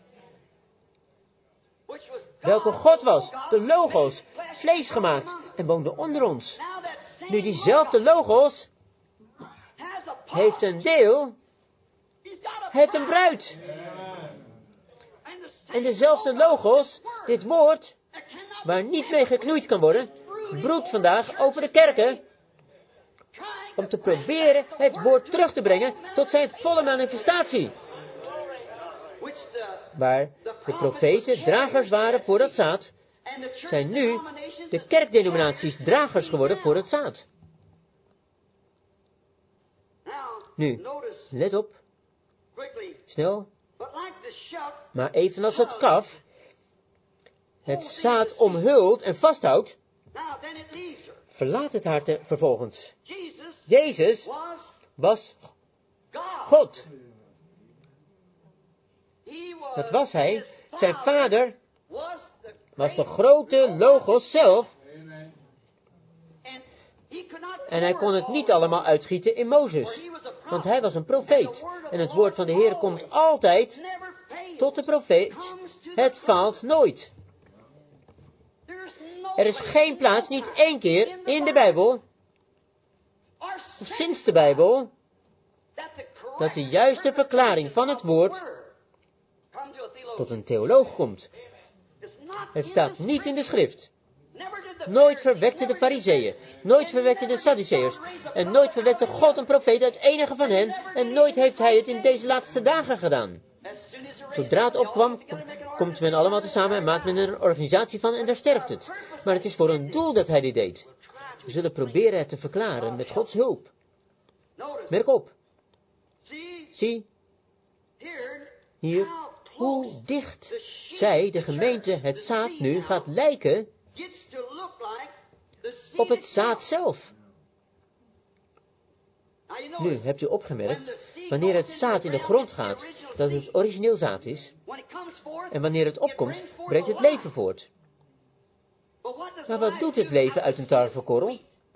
Welke God was, de Logos, vlees gemaakt en woonde onder ons. Nu diezelfde Logos heeft een deel, heeft een bruid. En dezelfde Logos, dit woord, waar niet mee geknoeid kan worden, broedt vandaag over de kerken, om te proberen het woord terug te brengen tot zijn volle manifestatie. Waar de profeten dragers waren voor het zaad, zijn nu de kerkdenominaties dragers geworden voor het zaad. Nu, let op, snel. Maar evenals het kaf het zaad omhult en vasthoudt, verlaat het haar vervolgens. Jezus was God. Dat was hij. Zijn vader was de grote Logos zelf. En hij kon het niet allemaal uitgieten in Mozes. Want hij was een profeet. En het woord van de Heer komt altijd tot de profeet. Het faalt nooit. Er is geen plaats, niet één keer in de Bijbel, of sinds de Bijbel, dat de juiste verklaring van het woord tot een theoloog komt. Het staat niet in de schrift. Nooit verwekte de Farizeeën, nooit verwekte de Sadduceërs, en nooit verwekte God een profeet uit enige van hen, en nooit heeft hij het in deze laatste dagen gedaan. Zodra het opkwam, komt men allemaal tezamen en maakt men er een organisatie van en daar sterft het. Maar het is voor een doel dat hij dit deed. We zullen proberen het te verklaren met Gods hulp. Merk op. Zie, hier, hoe dicht zij, de gemeente, het zaad nu gaat lijken op het zaad zelf. Nu, hebt u opgemerkt, wanneer het zaad in de grond gaat, dat het origineel zaad is, en wanneer het opkomt, brengt het leven voort. Maar wat doet het leven uit een tarwekorrel?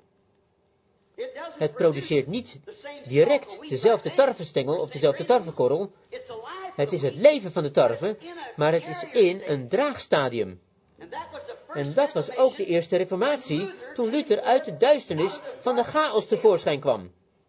Het produceert niet direct dezelfde tarwestengel of dezelfde tarwekorrel. Het is het leven van de tarwe, maar het is in een draagstadium. En dat was ook de eerste reformatie, toen Luther uit de duisternis van de chaos tevoorschijn kwam.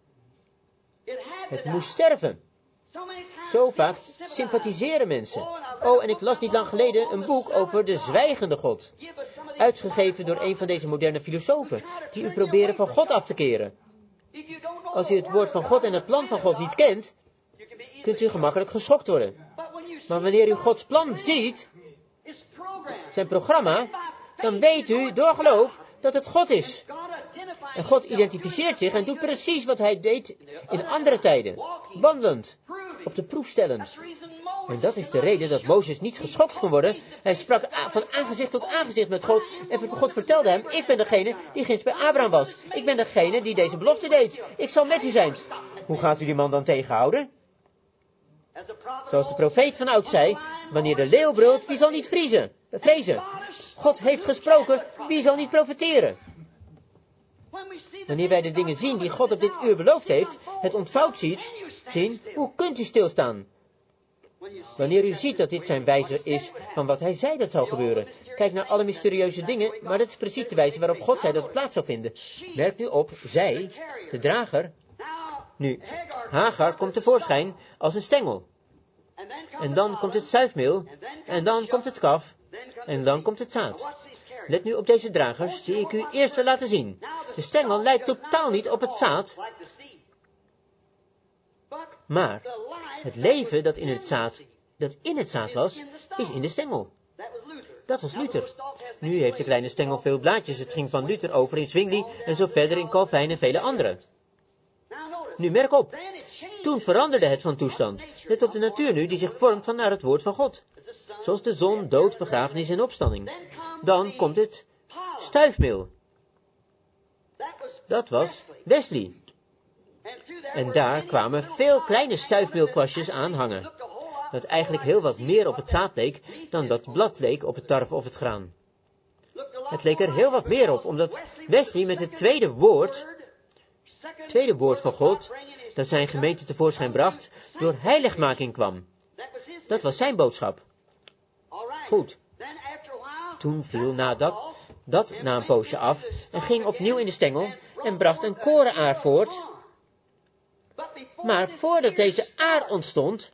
Het moest sterven. Zo vaak sympathiseren mensen. Oh, en ik las niet lang geleden een boek over de zwijgende God. Uitgegeven door een van deze moderne filosofen, die u proberen van God af te keren. Als u het woord van God en het plan van God niet kent, kunt u gemakkelijk geschokt worden. Maar wanneer u Gods plan ziet, zijn programma, dan weet u door geloof dat het God is. En God identificeert zich en doet precies wat hij deed in andere tijden. Wandelend, op de proef stellend. En dat is de reden dat Mozes niet geschokt kon worden. Hij sprak van aangezicht tot aangezicht met God. En God vertelde hem, ik ben degene die ginds bij Abraham was. Ik ben degene die deze belofte deed. Ik zal met u zijn. Hoe gaat u die man dan tegenhouden? Zoals de profeet van oud zei, wanneer de leeuw brult, wie zal niet vrezen? God heeft gesproken, wie zal niet profeteren? Wanneer wij de dingen zien die God op dit uur beloofd heeft, het ontvouwd zien, hoe kunt u stilstaan? Wanneer u ziet dat dit zijn wijze is van wat hij zei dat zou gebeuren. Kijk naar alle mysterieuze dingen, maar dat is precies de wijze waarop God zei dat het plaats zou vinden. Merk nu op, zij, de drager. Nu, Hagar komt tevoorschijn als een stengel. En dan komt het zuifmeel, en dan komt het kaf, en dan komt het zaad. Let nu op deze dragers, die ik u eerst wil laten zien. De stengel lijkt totaal niet op het zaad, maar het leven dat in het zaad was, is in de stengel. Dat was Luther. Nu heeft de kleine stengel veel blaadjes. Het ging van Luther over in Zwingli en zo verder in Calvijn en vele anderen. Nu merk op, toen veranderde het van toestand. Let op de natuur nu die zich vormt van naar het woord van God. Zoals de zon, dood, begrafenis en opstanding. Dan komt het stuifmeel. Dat was Wesley. En daar kwamen veel kleine stuifmeelkwastjes aan hangen. Dat eigenlijk heel wat meer op het zaad leek dan dat blad leek op het tarwe of het graan. Het leek er heel wat meer op, omdat Wesley met het tweede woord van God, dat zijn gemeente tevoorschijn bracht, door heiligmaking kwam. Dat was zijn boodschap. Goed. Toen viel dat na een poosje af en ging opnieuw in de stengel en bracht een korenaar voort. Maar voordat deze aar ontstond,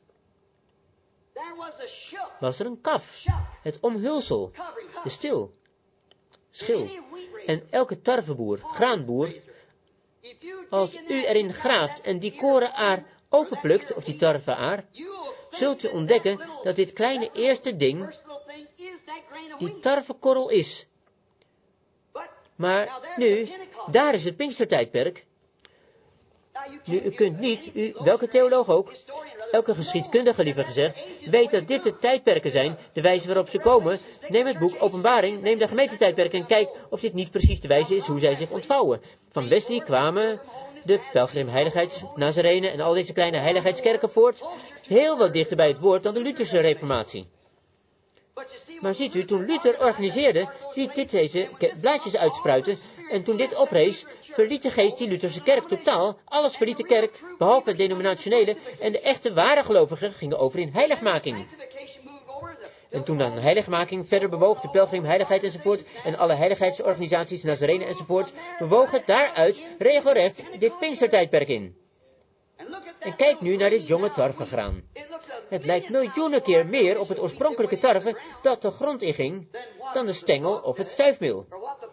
was er een kaf, het omhulsel, de schil. En elke tarweboer, graanboer, als u erin graaft en die korenaar openplukt, of die tarweaar, zult u ontdekken dat dit kleine eerste ding die tarwekorrel is. Maar nu, daar is het Pinkstertijdperk. Nu, u kunt niet, welke theoloog ook, elke geschiedkundige liever gezegd, weet dat dit de tijdperken zijn, de wijze waarop ze komen. Neem het boek Openbaring, neem de gemeentetijdperken en kijk of dit niet precies de wijze is hoe zij zich ontvouwen. Van Wesley kwamen de pelgrimheiligheidsnazarenen en al deze kleine heiligheidskerken voort, heel wat dichter bij het woord dan de Lutherse reformatie. Maar ziet u, toen Luther organiseerde, liet dit deze blaadjes uitspruiten, en toen dit oprees, verliet de geest die Lutherse kerk totaal, alles verliet de kerk, behalve het denominationele, en de echte ware gelovigen gingen over in heiligmaking. En toen dan heiligmaking verder bewoog, de pelgrim, heiligheid enzovoort, en alle heiligheidsorganisaties, Nazarenen enzovoort, bewoog het daaruit regelrecht dit Pinkstertijdperk in. En kijk nu naar dit jonge tarwegraan. Het lijkt miljoenen keer meer op het oorspronkelijke tarwe dat de grond inging, dan de stengel of het stuifmeel.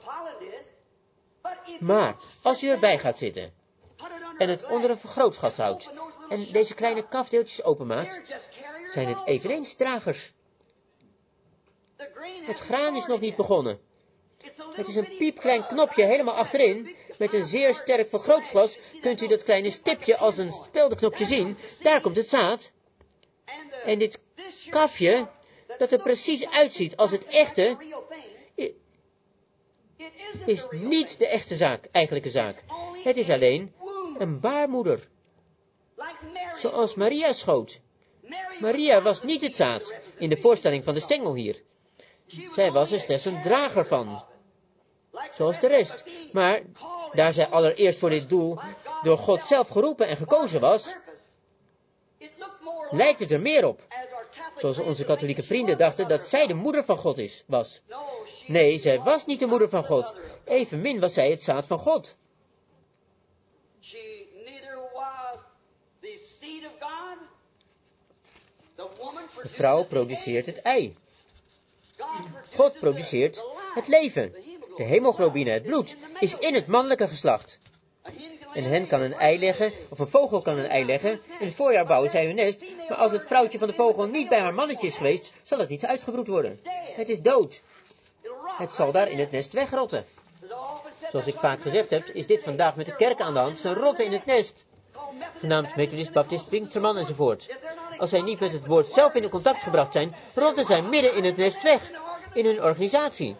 Maar, als u erbij gaat zitten, en het onder een vergrootglas houdt, en deze kleine kafdeeltjes openmaakt, zijn het eveneens dragers. Het graan is nog niet begonnen. Het is een piepklein knopje helemaal achterin. Met een zeer sterk vergrootglas kunt u dat kleine stipje als een speldenknopje zien. Daar komt het zaad. En dit kafje, dat er precies uitziet als het echte, is niet de echte zaak, eigenlijke zaak. Het is alleen een baarmoeder. Zoals Maria schoot. Maria was niet het zaad, in de voorstelling van de stengel hier. Zij was er slechts een drager van. Zoals de rest. Maar, daar zij allereerst voor dit doel door God zelf geroepen en gekozen was, lijkt het er meer op. Zoals onze katholieke vrienden dachten dat zij de moeder van God was. Nee, zij was niet de moeder van God. Evenmin was zij het zaad van God. De vrouw produceert het ei. God produceert het leven. De hemoglobine, het bloed, is in het mannelijke geslacht. Een hen kan een ei leggen, of een vogel kan een ei leggen. In het voorjaar bouwen zij hun nest, maar als het vrouwtje van de vogel niet bij haar mannetje is geweest, zal het niet uitgebroed worden. Het is dood. Het zal daar in het nest wegrotten. Zoals ik vaak gezegd heb, is dit vandaag met de kerken aan de hand. Ze rotten in het nest. Genaamd Methodist, Baptist, Pinksterman enzovoort. Als zij niet met het woord zelf in contact gebracht zijn, rotten zij midden in het nest weg. In hun organisatie.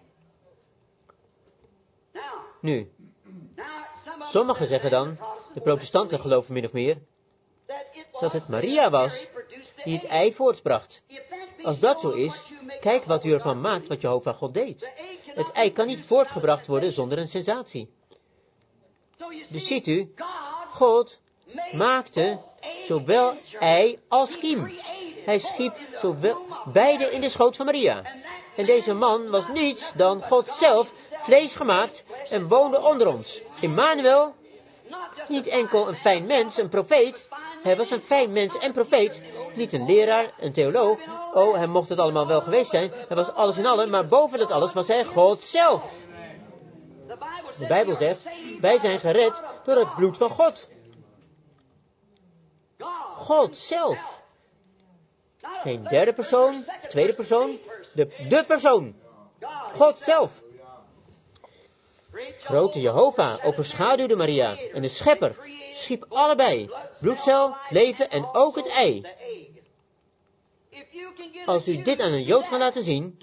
Nu, sommigen zeggen dan, de protestanten geloven min of meer, dat het Maria was die het ei voortbracht. Als dat zo is, kijk wat u ervan maakt wat Jehovah God deed. Het ei kan niet voortgebracht worden zonder een sensatie. Dus ziet u, God maakte zowel ei als kiem. Hij schiep zowel beide in de schoot van Maria. En deze man was niets dan God zelf, vlees gemaakt en woonde onder ons. Immanuel, niet enkel een fijn mens, een profeet. Hij was een fijn mens en profeet. Niet een leraar, een theoloog. Oh, hij mocht het allemaal wel geweest zijn. Hij was alles in allen, maar boven dat alles was hij God zelf. De Bijbel zegt, wij zijn gered door het bloed van God. God zelf. Geen derde persoon, tweede persoon, de persoon. God zelf. Grote Jehovah overschaduwde Maria en de schepper schiep allebei, bloedcel, leven en ook het ei. Als u dit aan een Jood gaat laten zien,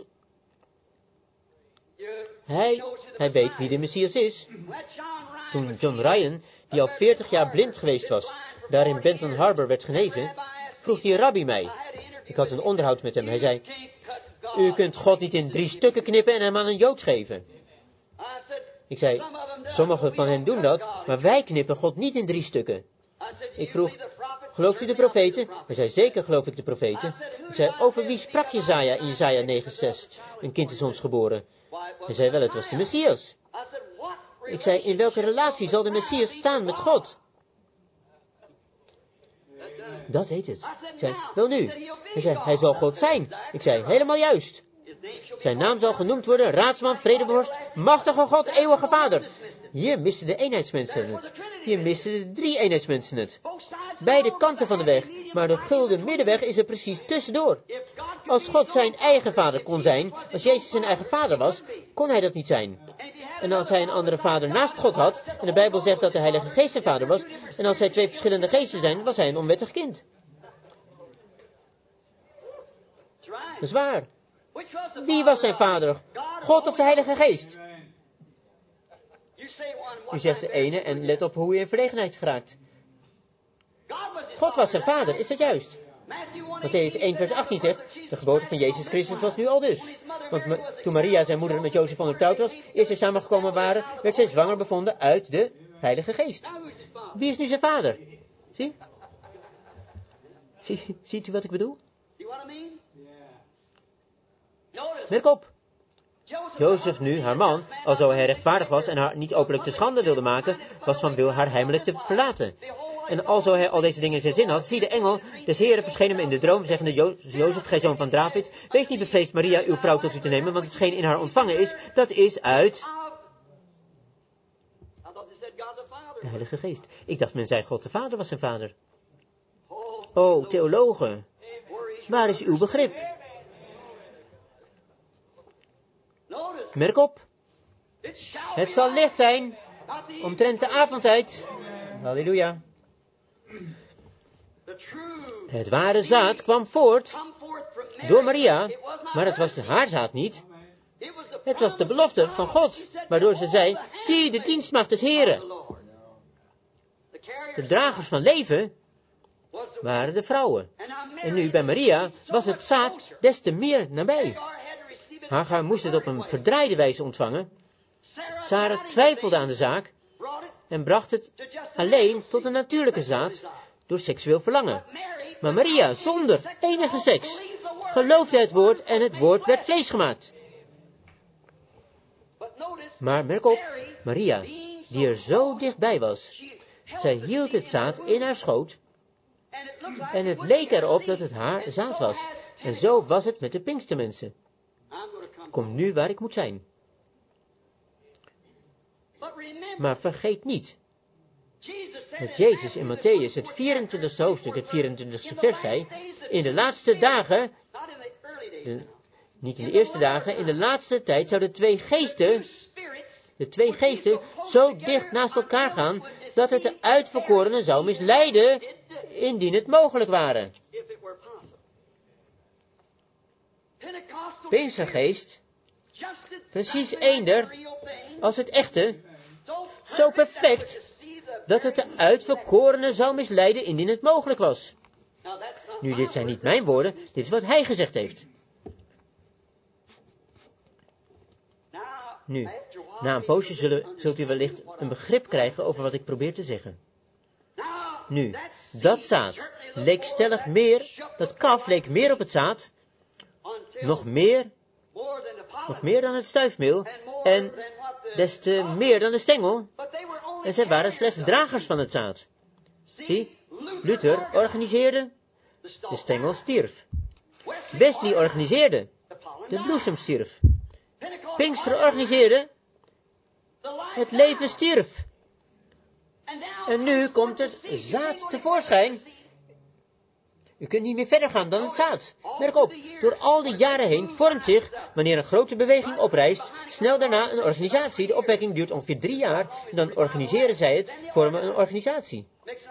hij weet wie de Messias is. Toen John Ryan, die al 40 jaar blind geweest was, daar in Benton Harbor werd genezen, vroeg die rabbi mij. Ik had een onderhoud met hem. Hij zei, u kunt God niet in 3 stukken knippen en hem aan een Jood geven. Ik zei, sommigen van hen doen dat, maar wij knippen God niet in 3 stukken. Ik vroeg, gelooft u de profeten? Hij zei, zeker geloof ik de profeten. Ik zei, over wie sprak Jesaja in Jesaja 9:6? Een kind is ons geboren. Hij zei, wel, het was de Messias. Ik zei, in welke relatie zal de Messias staan met God? Dat heet het. Ik zei, wel nu. Hij zei, hij zal God zijn. Ik zei, helemaal juist. Zijn naam zal genoemd worden, raadsman, vredevorst, machtige God, eeuwige Vader. Hier misten de eenheidsmensen het. Hier misten de 3 eenheidsmensen het. Beide kanten van de weg. Maar de gulden middenweg is er precies tussendoor. Als God zijn eigen vader kon zijn, als Jezus zijn eigen vader was, kon hij dat niet zijn. En als hij een andere vader naast God had, en de Bijbel zegt dat de Heilige Geest zijn vader was, en als hij twee verschillende geesten zijn, was hij een onwettig kind. Dat is waar. Wie was zijn vader? God of de Heilige Geest? U zegt de ene en let op hoe u in verlegenheid geraakt. God was zijn vader, is dat juist? Mattheüs 1 vers 18 zegt, de geboorte van Jezus Christus was nu al dus. Want toen Maria zijn moeder met Jozef ondertrouwd was, eerst zij samengekomen waren, werd zij zwanger bevonden uit de Heilige Geest. Wie is nu zijn vader? Ziet u wat ik bedoel? Merk op. Jozef nu, haar man, alzo hij rechtvaardig was en haar niet openlijk te schande wilde maken, was van wil haar heimelijk te verlaten. En alzo hij al deze dingen in zijn zin had, zie de engel des Heren verscheen hem in de droom, zeggende, Jozef, gij zoon van David, wees niet bevreesd Maria, uw vrouw, tot u te nemen, want hetgeen in haar ontvangen is, dat is uit de Heilige Geest. Ik dacht men zei God de Vader was zijn vader. Oh, theologen, waar is uw begrip? Merk op. Het zal licht zijn, omtrent de avondtijd. Halleluja. Het ware zaad kwam voort door Maria, maar het was haar zaad niet. Het was de belofte van God, waardoor ze zei, zie de dienstmaagd des Heren. De dragers van leven waren de vrouwen. En nu bij Maria was het zaad des te meer nabij. Hagar moest het op een verdraaide wijze ontvangen. Sarah twijfelde aan de zaak en bracht het alleen tot een natuurlijke zaad door seksueel verlangen. Maar Maria, zonder enige seks, geloofde het woord en het woord werd vlees gemaakt. Maar merk op, Maria, die er zo dichtbij was, zij hield het zaad in haar schoot en het leek erop dat het haar zaad was. En zo was het met de Pinkstermensen. Kom nu waar ik moet zijn. Maar vergeet niet dat Jezus in Mattheüs het 24e hoofdstuk, het 24e vers zei, in de laatste dagen, niet in de eerste dagen, in de laatste tijd zouden de twee geesten zo dicht naast elkaar gaan, dat het de uitverkorenen zou misleiden, indien het mogelijk ware. Pinkstergeest, precies eender als het echte, zo perfect, dat het de uitverkorenen zou misleiden indien het mogelijk was. Nu, dit zijn niet mijn woorden, dit is wat hij gezegd heeft. Nu, na een poosje zult u wellicht een begrip krijgen over wat ik probeer te zeggen. Nu, dat zaad leek stellig meer, dat kaf leek meer op het zaad, nog meer dan het stuifmeel, en des te meer dan de stengel, en zij waren slechts dragers van het zaad. Zie, Luther organiseerde, de stengel stierf. Wesley organiseerde, de bloesem stierf. Pinkster organiseerde, het leven stierf. En nu komt het zaad tevoorschijn. U kunt niet meer verder gaan dan het zaad. Merk op, door al die jaren heen vormt zich, wanneer een grote beweging oprijst, snel daarna een organisatie. De opwekking duurt ongeveer 3 jaar, en dan organiseren zij het, vormen een organisatie.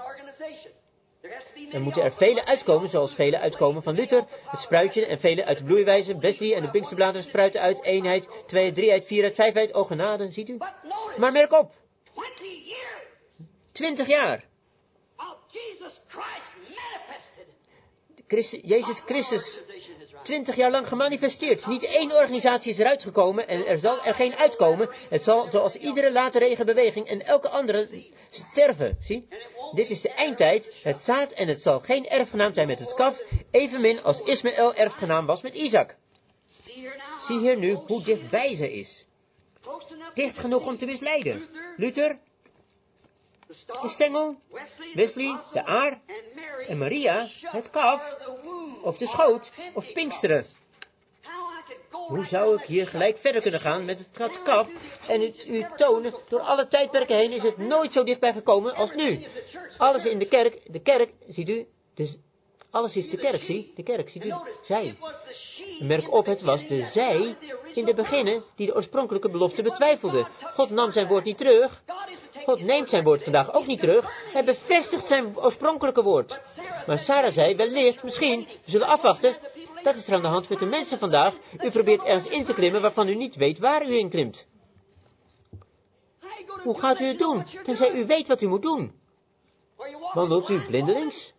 Er moeten er vele uitkomen, zoals vele uitkomen van Luther, het spruitje en vele uit de bloeiwijze, Wesley en de Pinksterbladeren spruiten uit, 1 uit, 2 uit, 3 uit, 4 uit, 5 uit, o genade, ziet u? Maar merk op, 20 jaar. Jezus Christus, 20 jaar lang gemanifesteerd. Niet één organisatie is eruit gekomen en er zal er geen uitkomen. Het zal, zoals iedere late regenbeweging en elke andere, sterven. Zie? Dit is de eindtijd, het zaad, en het zal geen erfgenaam zijn met het kaf, evenmin als Ismaël erfgenaam was met Isaac. Zie hier nu hoe dichtbij ze is. Dicht genoeg om te misleiden. Luther, de stengel, Wesley, de aar, en Maria, het kaf, of de schoot, of Pinksteren. Hoe zou ik hier gelijk verder kunnen gaan met het kaf en het u tonen, door alle tijdperken heen is het nooit zo dichtbij gekomen als nu. Alles in de kerk, ziet u, dus alles is de kerk, zie. De kerk, ziet u? Zij. Merk op, het was de zij in de beginnen die de oorspronkelijke belofte betwijfelde. God nam zijn woord niet terug. God neemt zijn woord vandaag ook niet terug. Hij bevestigt zijn oorspronkelijke woord. Maar Sarah zei, wellicht, misschien, we zullen afwachten. Dat is er aan de hand met de mensen vandaag. U probeert ergens in te klimmen waarvan u niet weet waar u in klimt. Hoe gaat u het doen, tenzij u weet wat u moet doen? Wandelt u blindelings?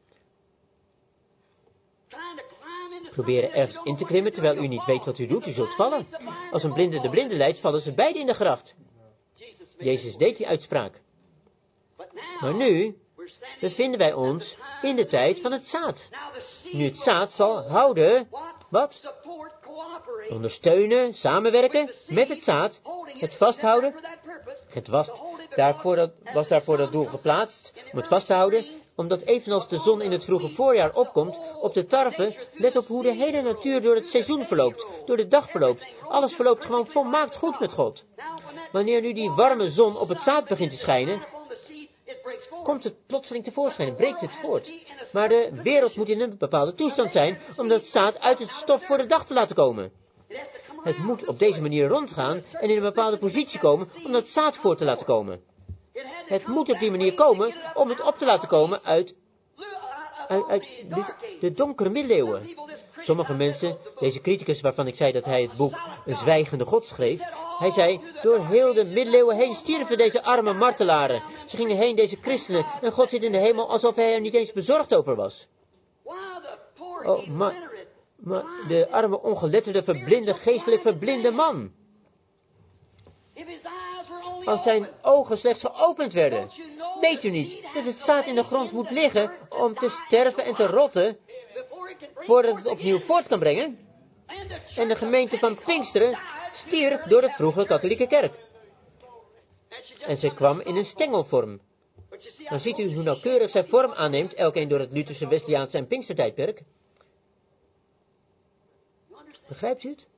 Proberen ergens in te klimmen terwijl u niet weet wat u doet, u zult vallen. Als een blinde de blinde leidt, vallen ze beiden in de gracht. Jezus deed die uitspraak. Maar nu bevinden wij ons in de tijd van het zaad. Nu het zaad zal houden, wat? Ondersteunen, samenwerken met het zaad, het vasthouden. Het was daarvoor dat doel geplaatst, om het vast te houden, omdat evenals de zon in het vroege voorjaar opkomt, op de tarwe, let op hoe de hele natuur door het seizoen verloopt, door de dag verloopt. Alles verloopt gewoon volmaakt goed met God. Wanneer nu die warme zon op het zaad begint te schijnen, komt het plotseling tevoorschijn, breekt het voort. Maar de wereld moet in een bepaalde toestand zijn, om dat zaad uit het stof voor de dag te laten komen. Het moet op deze manier rondgaan en in een bepaalde positie komen, om dat zaad voor te laten komen. Het moet op die manier komen, om het op te laten komen uit de donkere middeleeuwen. Sommige mensen, deze criticus waarvan ik zei dat hij het boek Een Zwijgende God schreef, hij zei, door heel de middeleeuwen heen stierven deze arme martelaren. Ze gingen heen, deze christenen, en God zit in de hemel alsof hij er niet eens bezorgd over was. Oh, maar de arme ongeletterde, verblinde, geestelijk verblinde man. Als zijn ogen slechts geopend werden. Weet u niet dat het zaad in de grond moet liggen om te sterven en te rotten, voordat het opnieuw voort kan brengen? En de gemeente van Pinksteren stierf door de vroege katholieke kerk. En zij kwam in een stengelvorm. Dan ziet u hoe nauwkeurig zij vorm aanneemt, elkeen door het Lutherse, Wesleyaanse en Pinkstertijdperk. Begrijpt u het?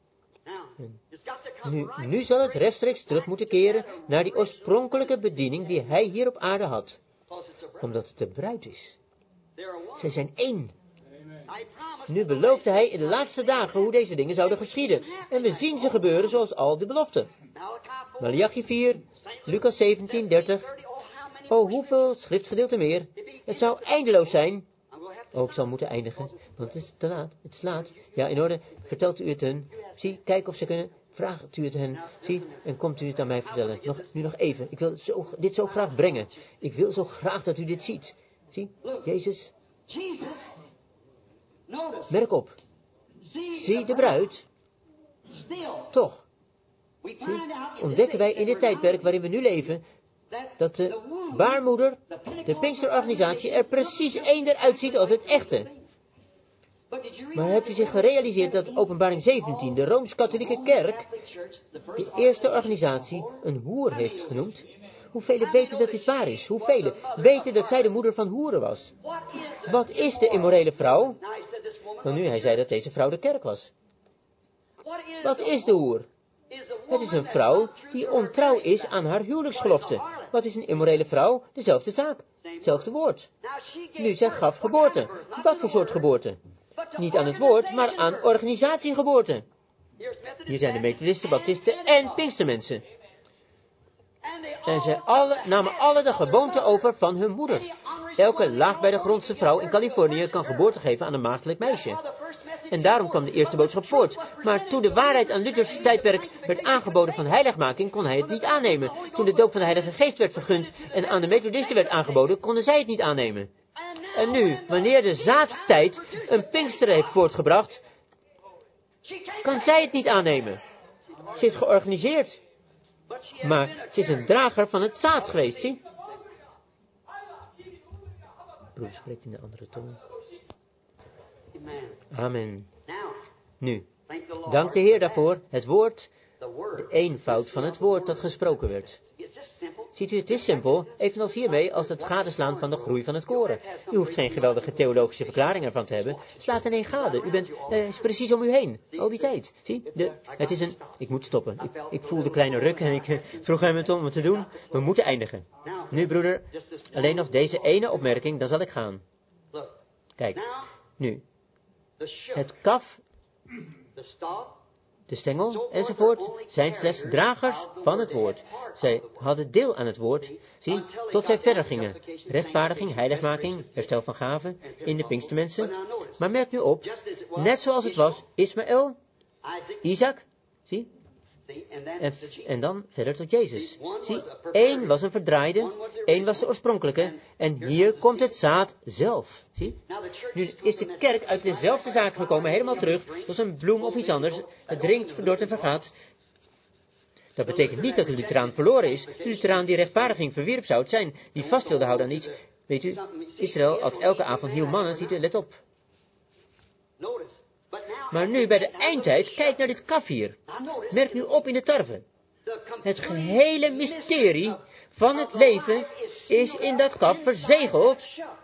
Nu zal het rechtstreeks terug moeten keren naar die oorspronkelijke bediening die hij hier op aarde had. Omdat het de bruid is. Zij zijn één. Nu beloofde hij in de laatste dagen hoe deze dingen zouden geschieden. En we zien ze gebeuren zoals al de beloften. Malachi 4, Lucas 17, 30. Oh, hoeveel schriftgedeelten meer. Het zou eindeloos zijn. Oh, ik zal moeten eindigen, want het is te laat. Het is laat. Ja, in orde. Vertelt u het hen. Zie, kijk of ze kunnen. Vraagt u het hen. Zie, en komt u het aan mij vertellen. Nu nog even. Ik wil dit zo graag brengen. Ik wil zo graag dat u dit ziet. Zie, Jezus. Merk op. Zie de bruid. Toch. Zie, ontdekken wij in dit tijdperk waarin we nu leven, dat de baarmoeder, de Pinksterorganisatie, er precies één eruit ziet als het echte. Maar hebt u zich gerealiseerd dat Openbaring 17, de Rooms-Katholieke Kerk, de eerste organisatie, een hoer heeft genoemd? Hoeveel weten dat dit waar is? Hoeveel weten dat zij de moeder van hoeren was? Wat is de immorele vrouw? Nou nu, hij zei dat deze vrouw de kerk was. Wat is de hoer? Het is een vrouw die ontrouw is aan haar huwelijksgelofte. Wat is een immorele vrouw? Dezelfde zaak. Hetzelfde woord. Nu, zij gaf geboorte. Wat voor soort geboorte? Niet aan het woord, maar aan organisatiegeboorte. Hier zijn de Methodisten, Baptisten en Pinkstermensen. En zij namen alle de gewoonte over van hun moeder. Elke laag bij de grondse vrouw in Californië kan geboorte geven aan een maagdelijk meisje. En daarom kwam de eerste boodschap voort. Maar toen de waarheid aan Luthers tijdperk werd aangeboden van heiligmaking, kon hij het niet aannemen. Toen de doop van de Heilige Geest werd vergund en aan de Methodisten werd aangeboden, konden zij het niet aannemen. En nu, wanneer de zaadtijd een Pinkster heeft voortgebracht, kan zij het niet aannemen. Ze is georganiseerd. Maar ze is een drager van het zaad geweest, zie? Broeder spreekt in de andere toon. Amen. Nu, dank de Heer daarvoor, het woord, de eenvoud van het woord dat gesproken werd. Ziet u, het is simpel, evenals hiermee als het gadeslaan van de groei van het koren. U hoeft geen geweldige theologische verklaring ervan te hebben. Slaat in één gade. U bent is precies om u heen, al die tijd. Zie, het is ik moet stoppen. Ik voel de kleine ruk en ik vroeg hem het om het te doen. We moeten eindigen. Nu, broeder, alleen nog deze ene opmerking, dan zal ik gaan. Kijk, nu, het kaf, de stengel enzovoort zijn slechts dragers van het woord. Zij hadden deel aan het woord, zie, tot zij verder gingen. Rechtvaardiging, heiligmaking, herstel van gaven in de Pinkstermensen. Maar merk nu op, net zoals het was, Ismaël, Isaac, zie, en dan verder tot Jezus. Zie, één was een verdraaide, één was de oorspronkelijke, en hier komt het zaad zelf. Zie, nu is de kerk uit dezelfde zaak gekomen, helemaal terug, zoals een bloem of iets anders. Het dringt, verdort en vergaat. Dat betekent niet dat de Lutheraan verloren is. De Lutheraan die rechtvaardiging verwierp zou het zijn, die vast wilde houden aan iets. Weet u, Israël had elke avond nieuw mannen, ziet u, let op. Maar nu bij de eindtijd, kijk naar dit kaf hier. Merk nu op in de tarwe. Het gehele mysterie van het leven is in dat kaf verzegeld.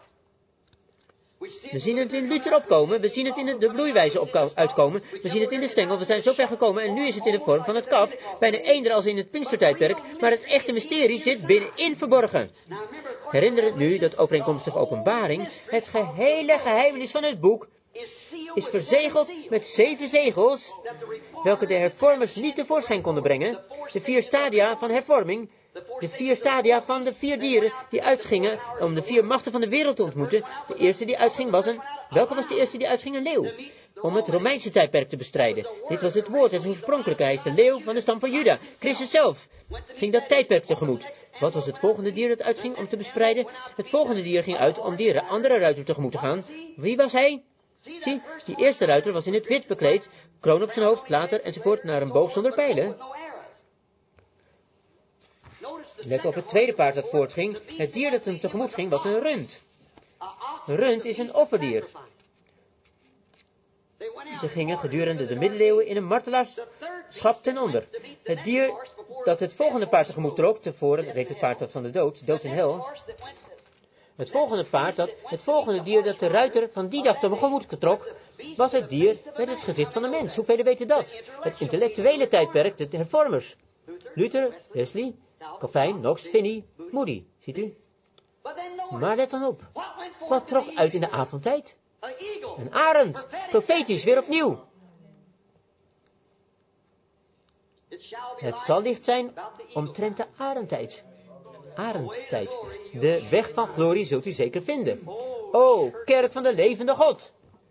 We zien het in Luther opkomen, we zien het in de bloeiwijze uitkomen, we zien het in de stengel, we zijn zo ver gekomen en nu is het in de vorm van het kaf, bijna eender als in het Pinkstertijdperk, maar het echte mysterie zit binnenin verborgen. Herinner nu dat overeenkomstig Openbaring, het gehele geheimenis van het boek is verzegeld met 7 zegels, welke de hervormers niet tevoorschijn konden brengen, de 4 stadia van hervorming, de 4 stadia van de 4 dieren die uitgingen om de 4 machten van de wereld te ontmoeten. De eerste die uitging was welke was de eerste die uitging? Een leeuw. Om het Romeinse tijdperk te bestrijden. Dit was het woord, het is oorspronkelijke, hij is de leeuw van de stam van Juda. Christus zelf ging dat tijdperk tegemoet. Wat was het volgende dier dat uitging om te bestrijden? Het volgende dier ging uit om die andere ruiter tegemoet te gaan. Wie was hij? Zie, die eerste ruiter was in het wit bekleed, kroon op zijn hoofd, later enzovoort naar een boog zonder pijlen. Let op het tweede paard dat voortging. Het dier dat hem tegemoet ging was een rund. Een rund is een offerdier. Ze gingen gedurende de middeleeuwen in een martelaarschap ten onder. Het dier dat het volgende paard tegemoet trok, tevoren reed het paard dat van de dood, dood in hel. Het volgende dier dat de ruiter van die dag tegemoet trok, was het dier met het gezicht van een mens. Hoeveel weten dat? Het intellectuele tijdperk, de hervormers. Luther, Wesley, Calvijn, Knox, Finney, Moody. Ziet u? Maar let dan op. Wat trok uit in de avondtijd? Een arend. Profetisch, weer opnieuw. Het zal licht zijn omtrent de arendtijd. Arendtijd. De weg van glorie zult u zeker vinden. O, kerk van de levende God.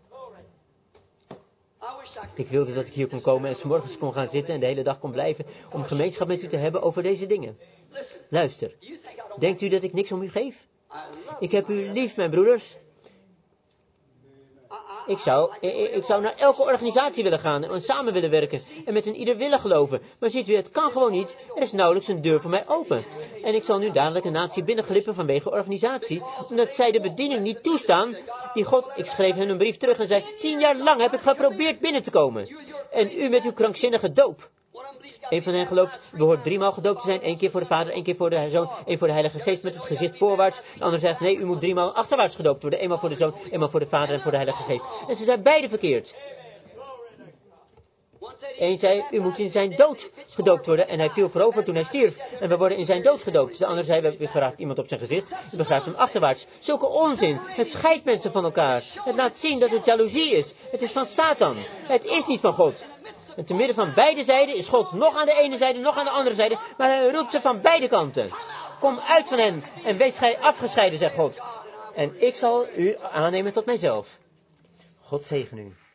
Ik wilde dat ik hier kon komen en 's morgens kon gaan zitten en de hele dag kon blijven om gemeenschap met u te hebben over deze dingen. Luister, denkt u dat ik niks om u geef? Ik heb u lief, mijn broeders. Ik zou naar elke organisatie willen gaan en samen willen werken en met een ieder willen geloven. Maar ziet u, het kan gewoon niet. Er is nauwelijks een deur voor mij open. En ik zal nu dadelijk een natie binnenglippen vanwege organisatie, omdat zij de bediening niet toestaan. Die God, ik schreef hen een brief terug en zei, 10 jaar lang heb ik geprobeerd binnen te komen. En u met uw krankzinnige doop. Een van hen gelooft, behoort 3 maal gedoopt te zijn. 1 keer voor de Vader, 1 keer voor de Zoon, 1 voor de Heilige Geest met het gezicht voorwaarts. De ander zegt, nee, u moet 3 maal achterwaarts gedoopt worden. 1 maal voor de Zoon, 1 maal voor de Vader en voor de Heilige Geest. En ze zijn beide verkeerd. Eén zei, u moet in zijn dood gedoopt worden. En hij viel voorover toen hij stierf. En we worden in zijn dood gedoopt. De ander zei, we begraven iemand op zijn gezicht. U begraaft hem achterwaarts. Zulke onzin. Het scheidt mensen van elkaar. Het laat zien dat het jaloezie is. Het is van Satan. Het is niet van God. En te midden van beide zijden is God nog aan de ene zijde, nog aan de andere zijde. Maar hij roept ze van beide kanten. Kom uit van hen en wees gij afgescheiden, zegt God. En ik zal u aannemen tot mijzelf. God zegen u.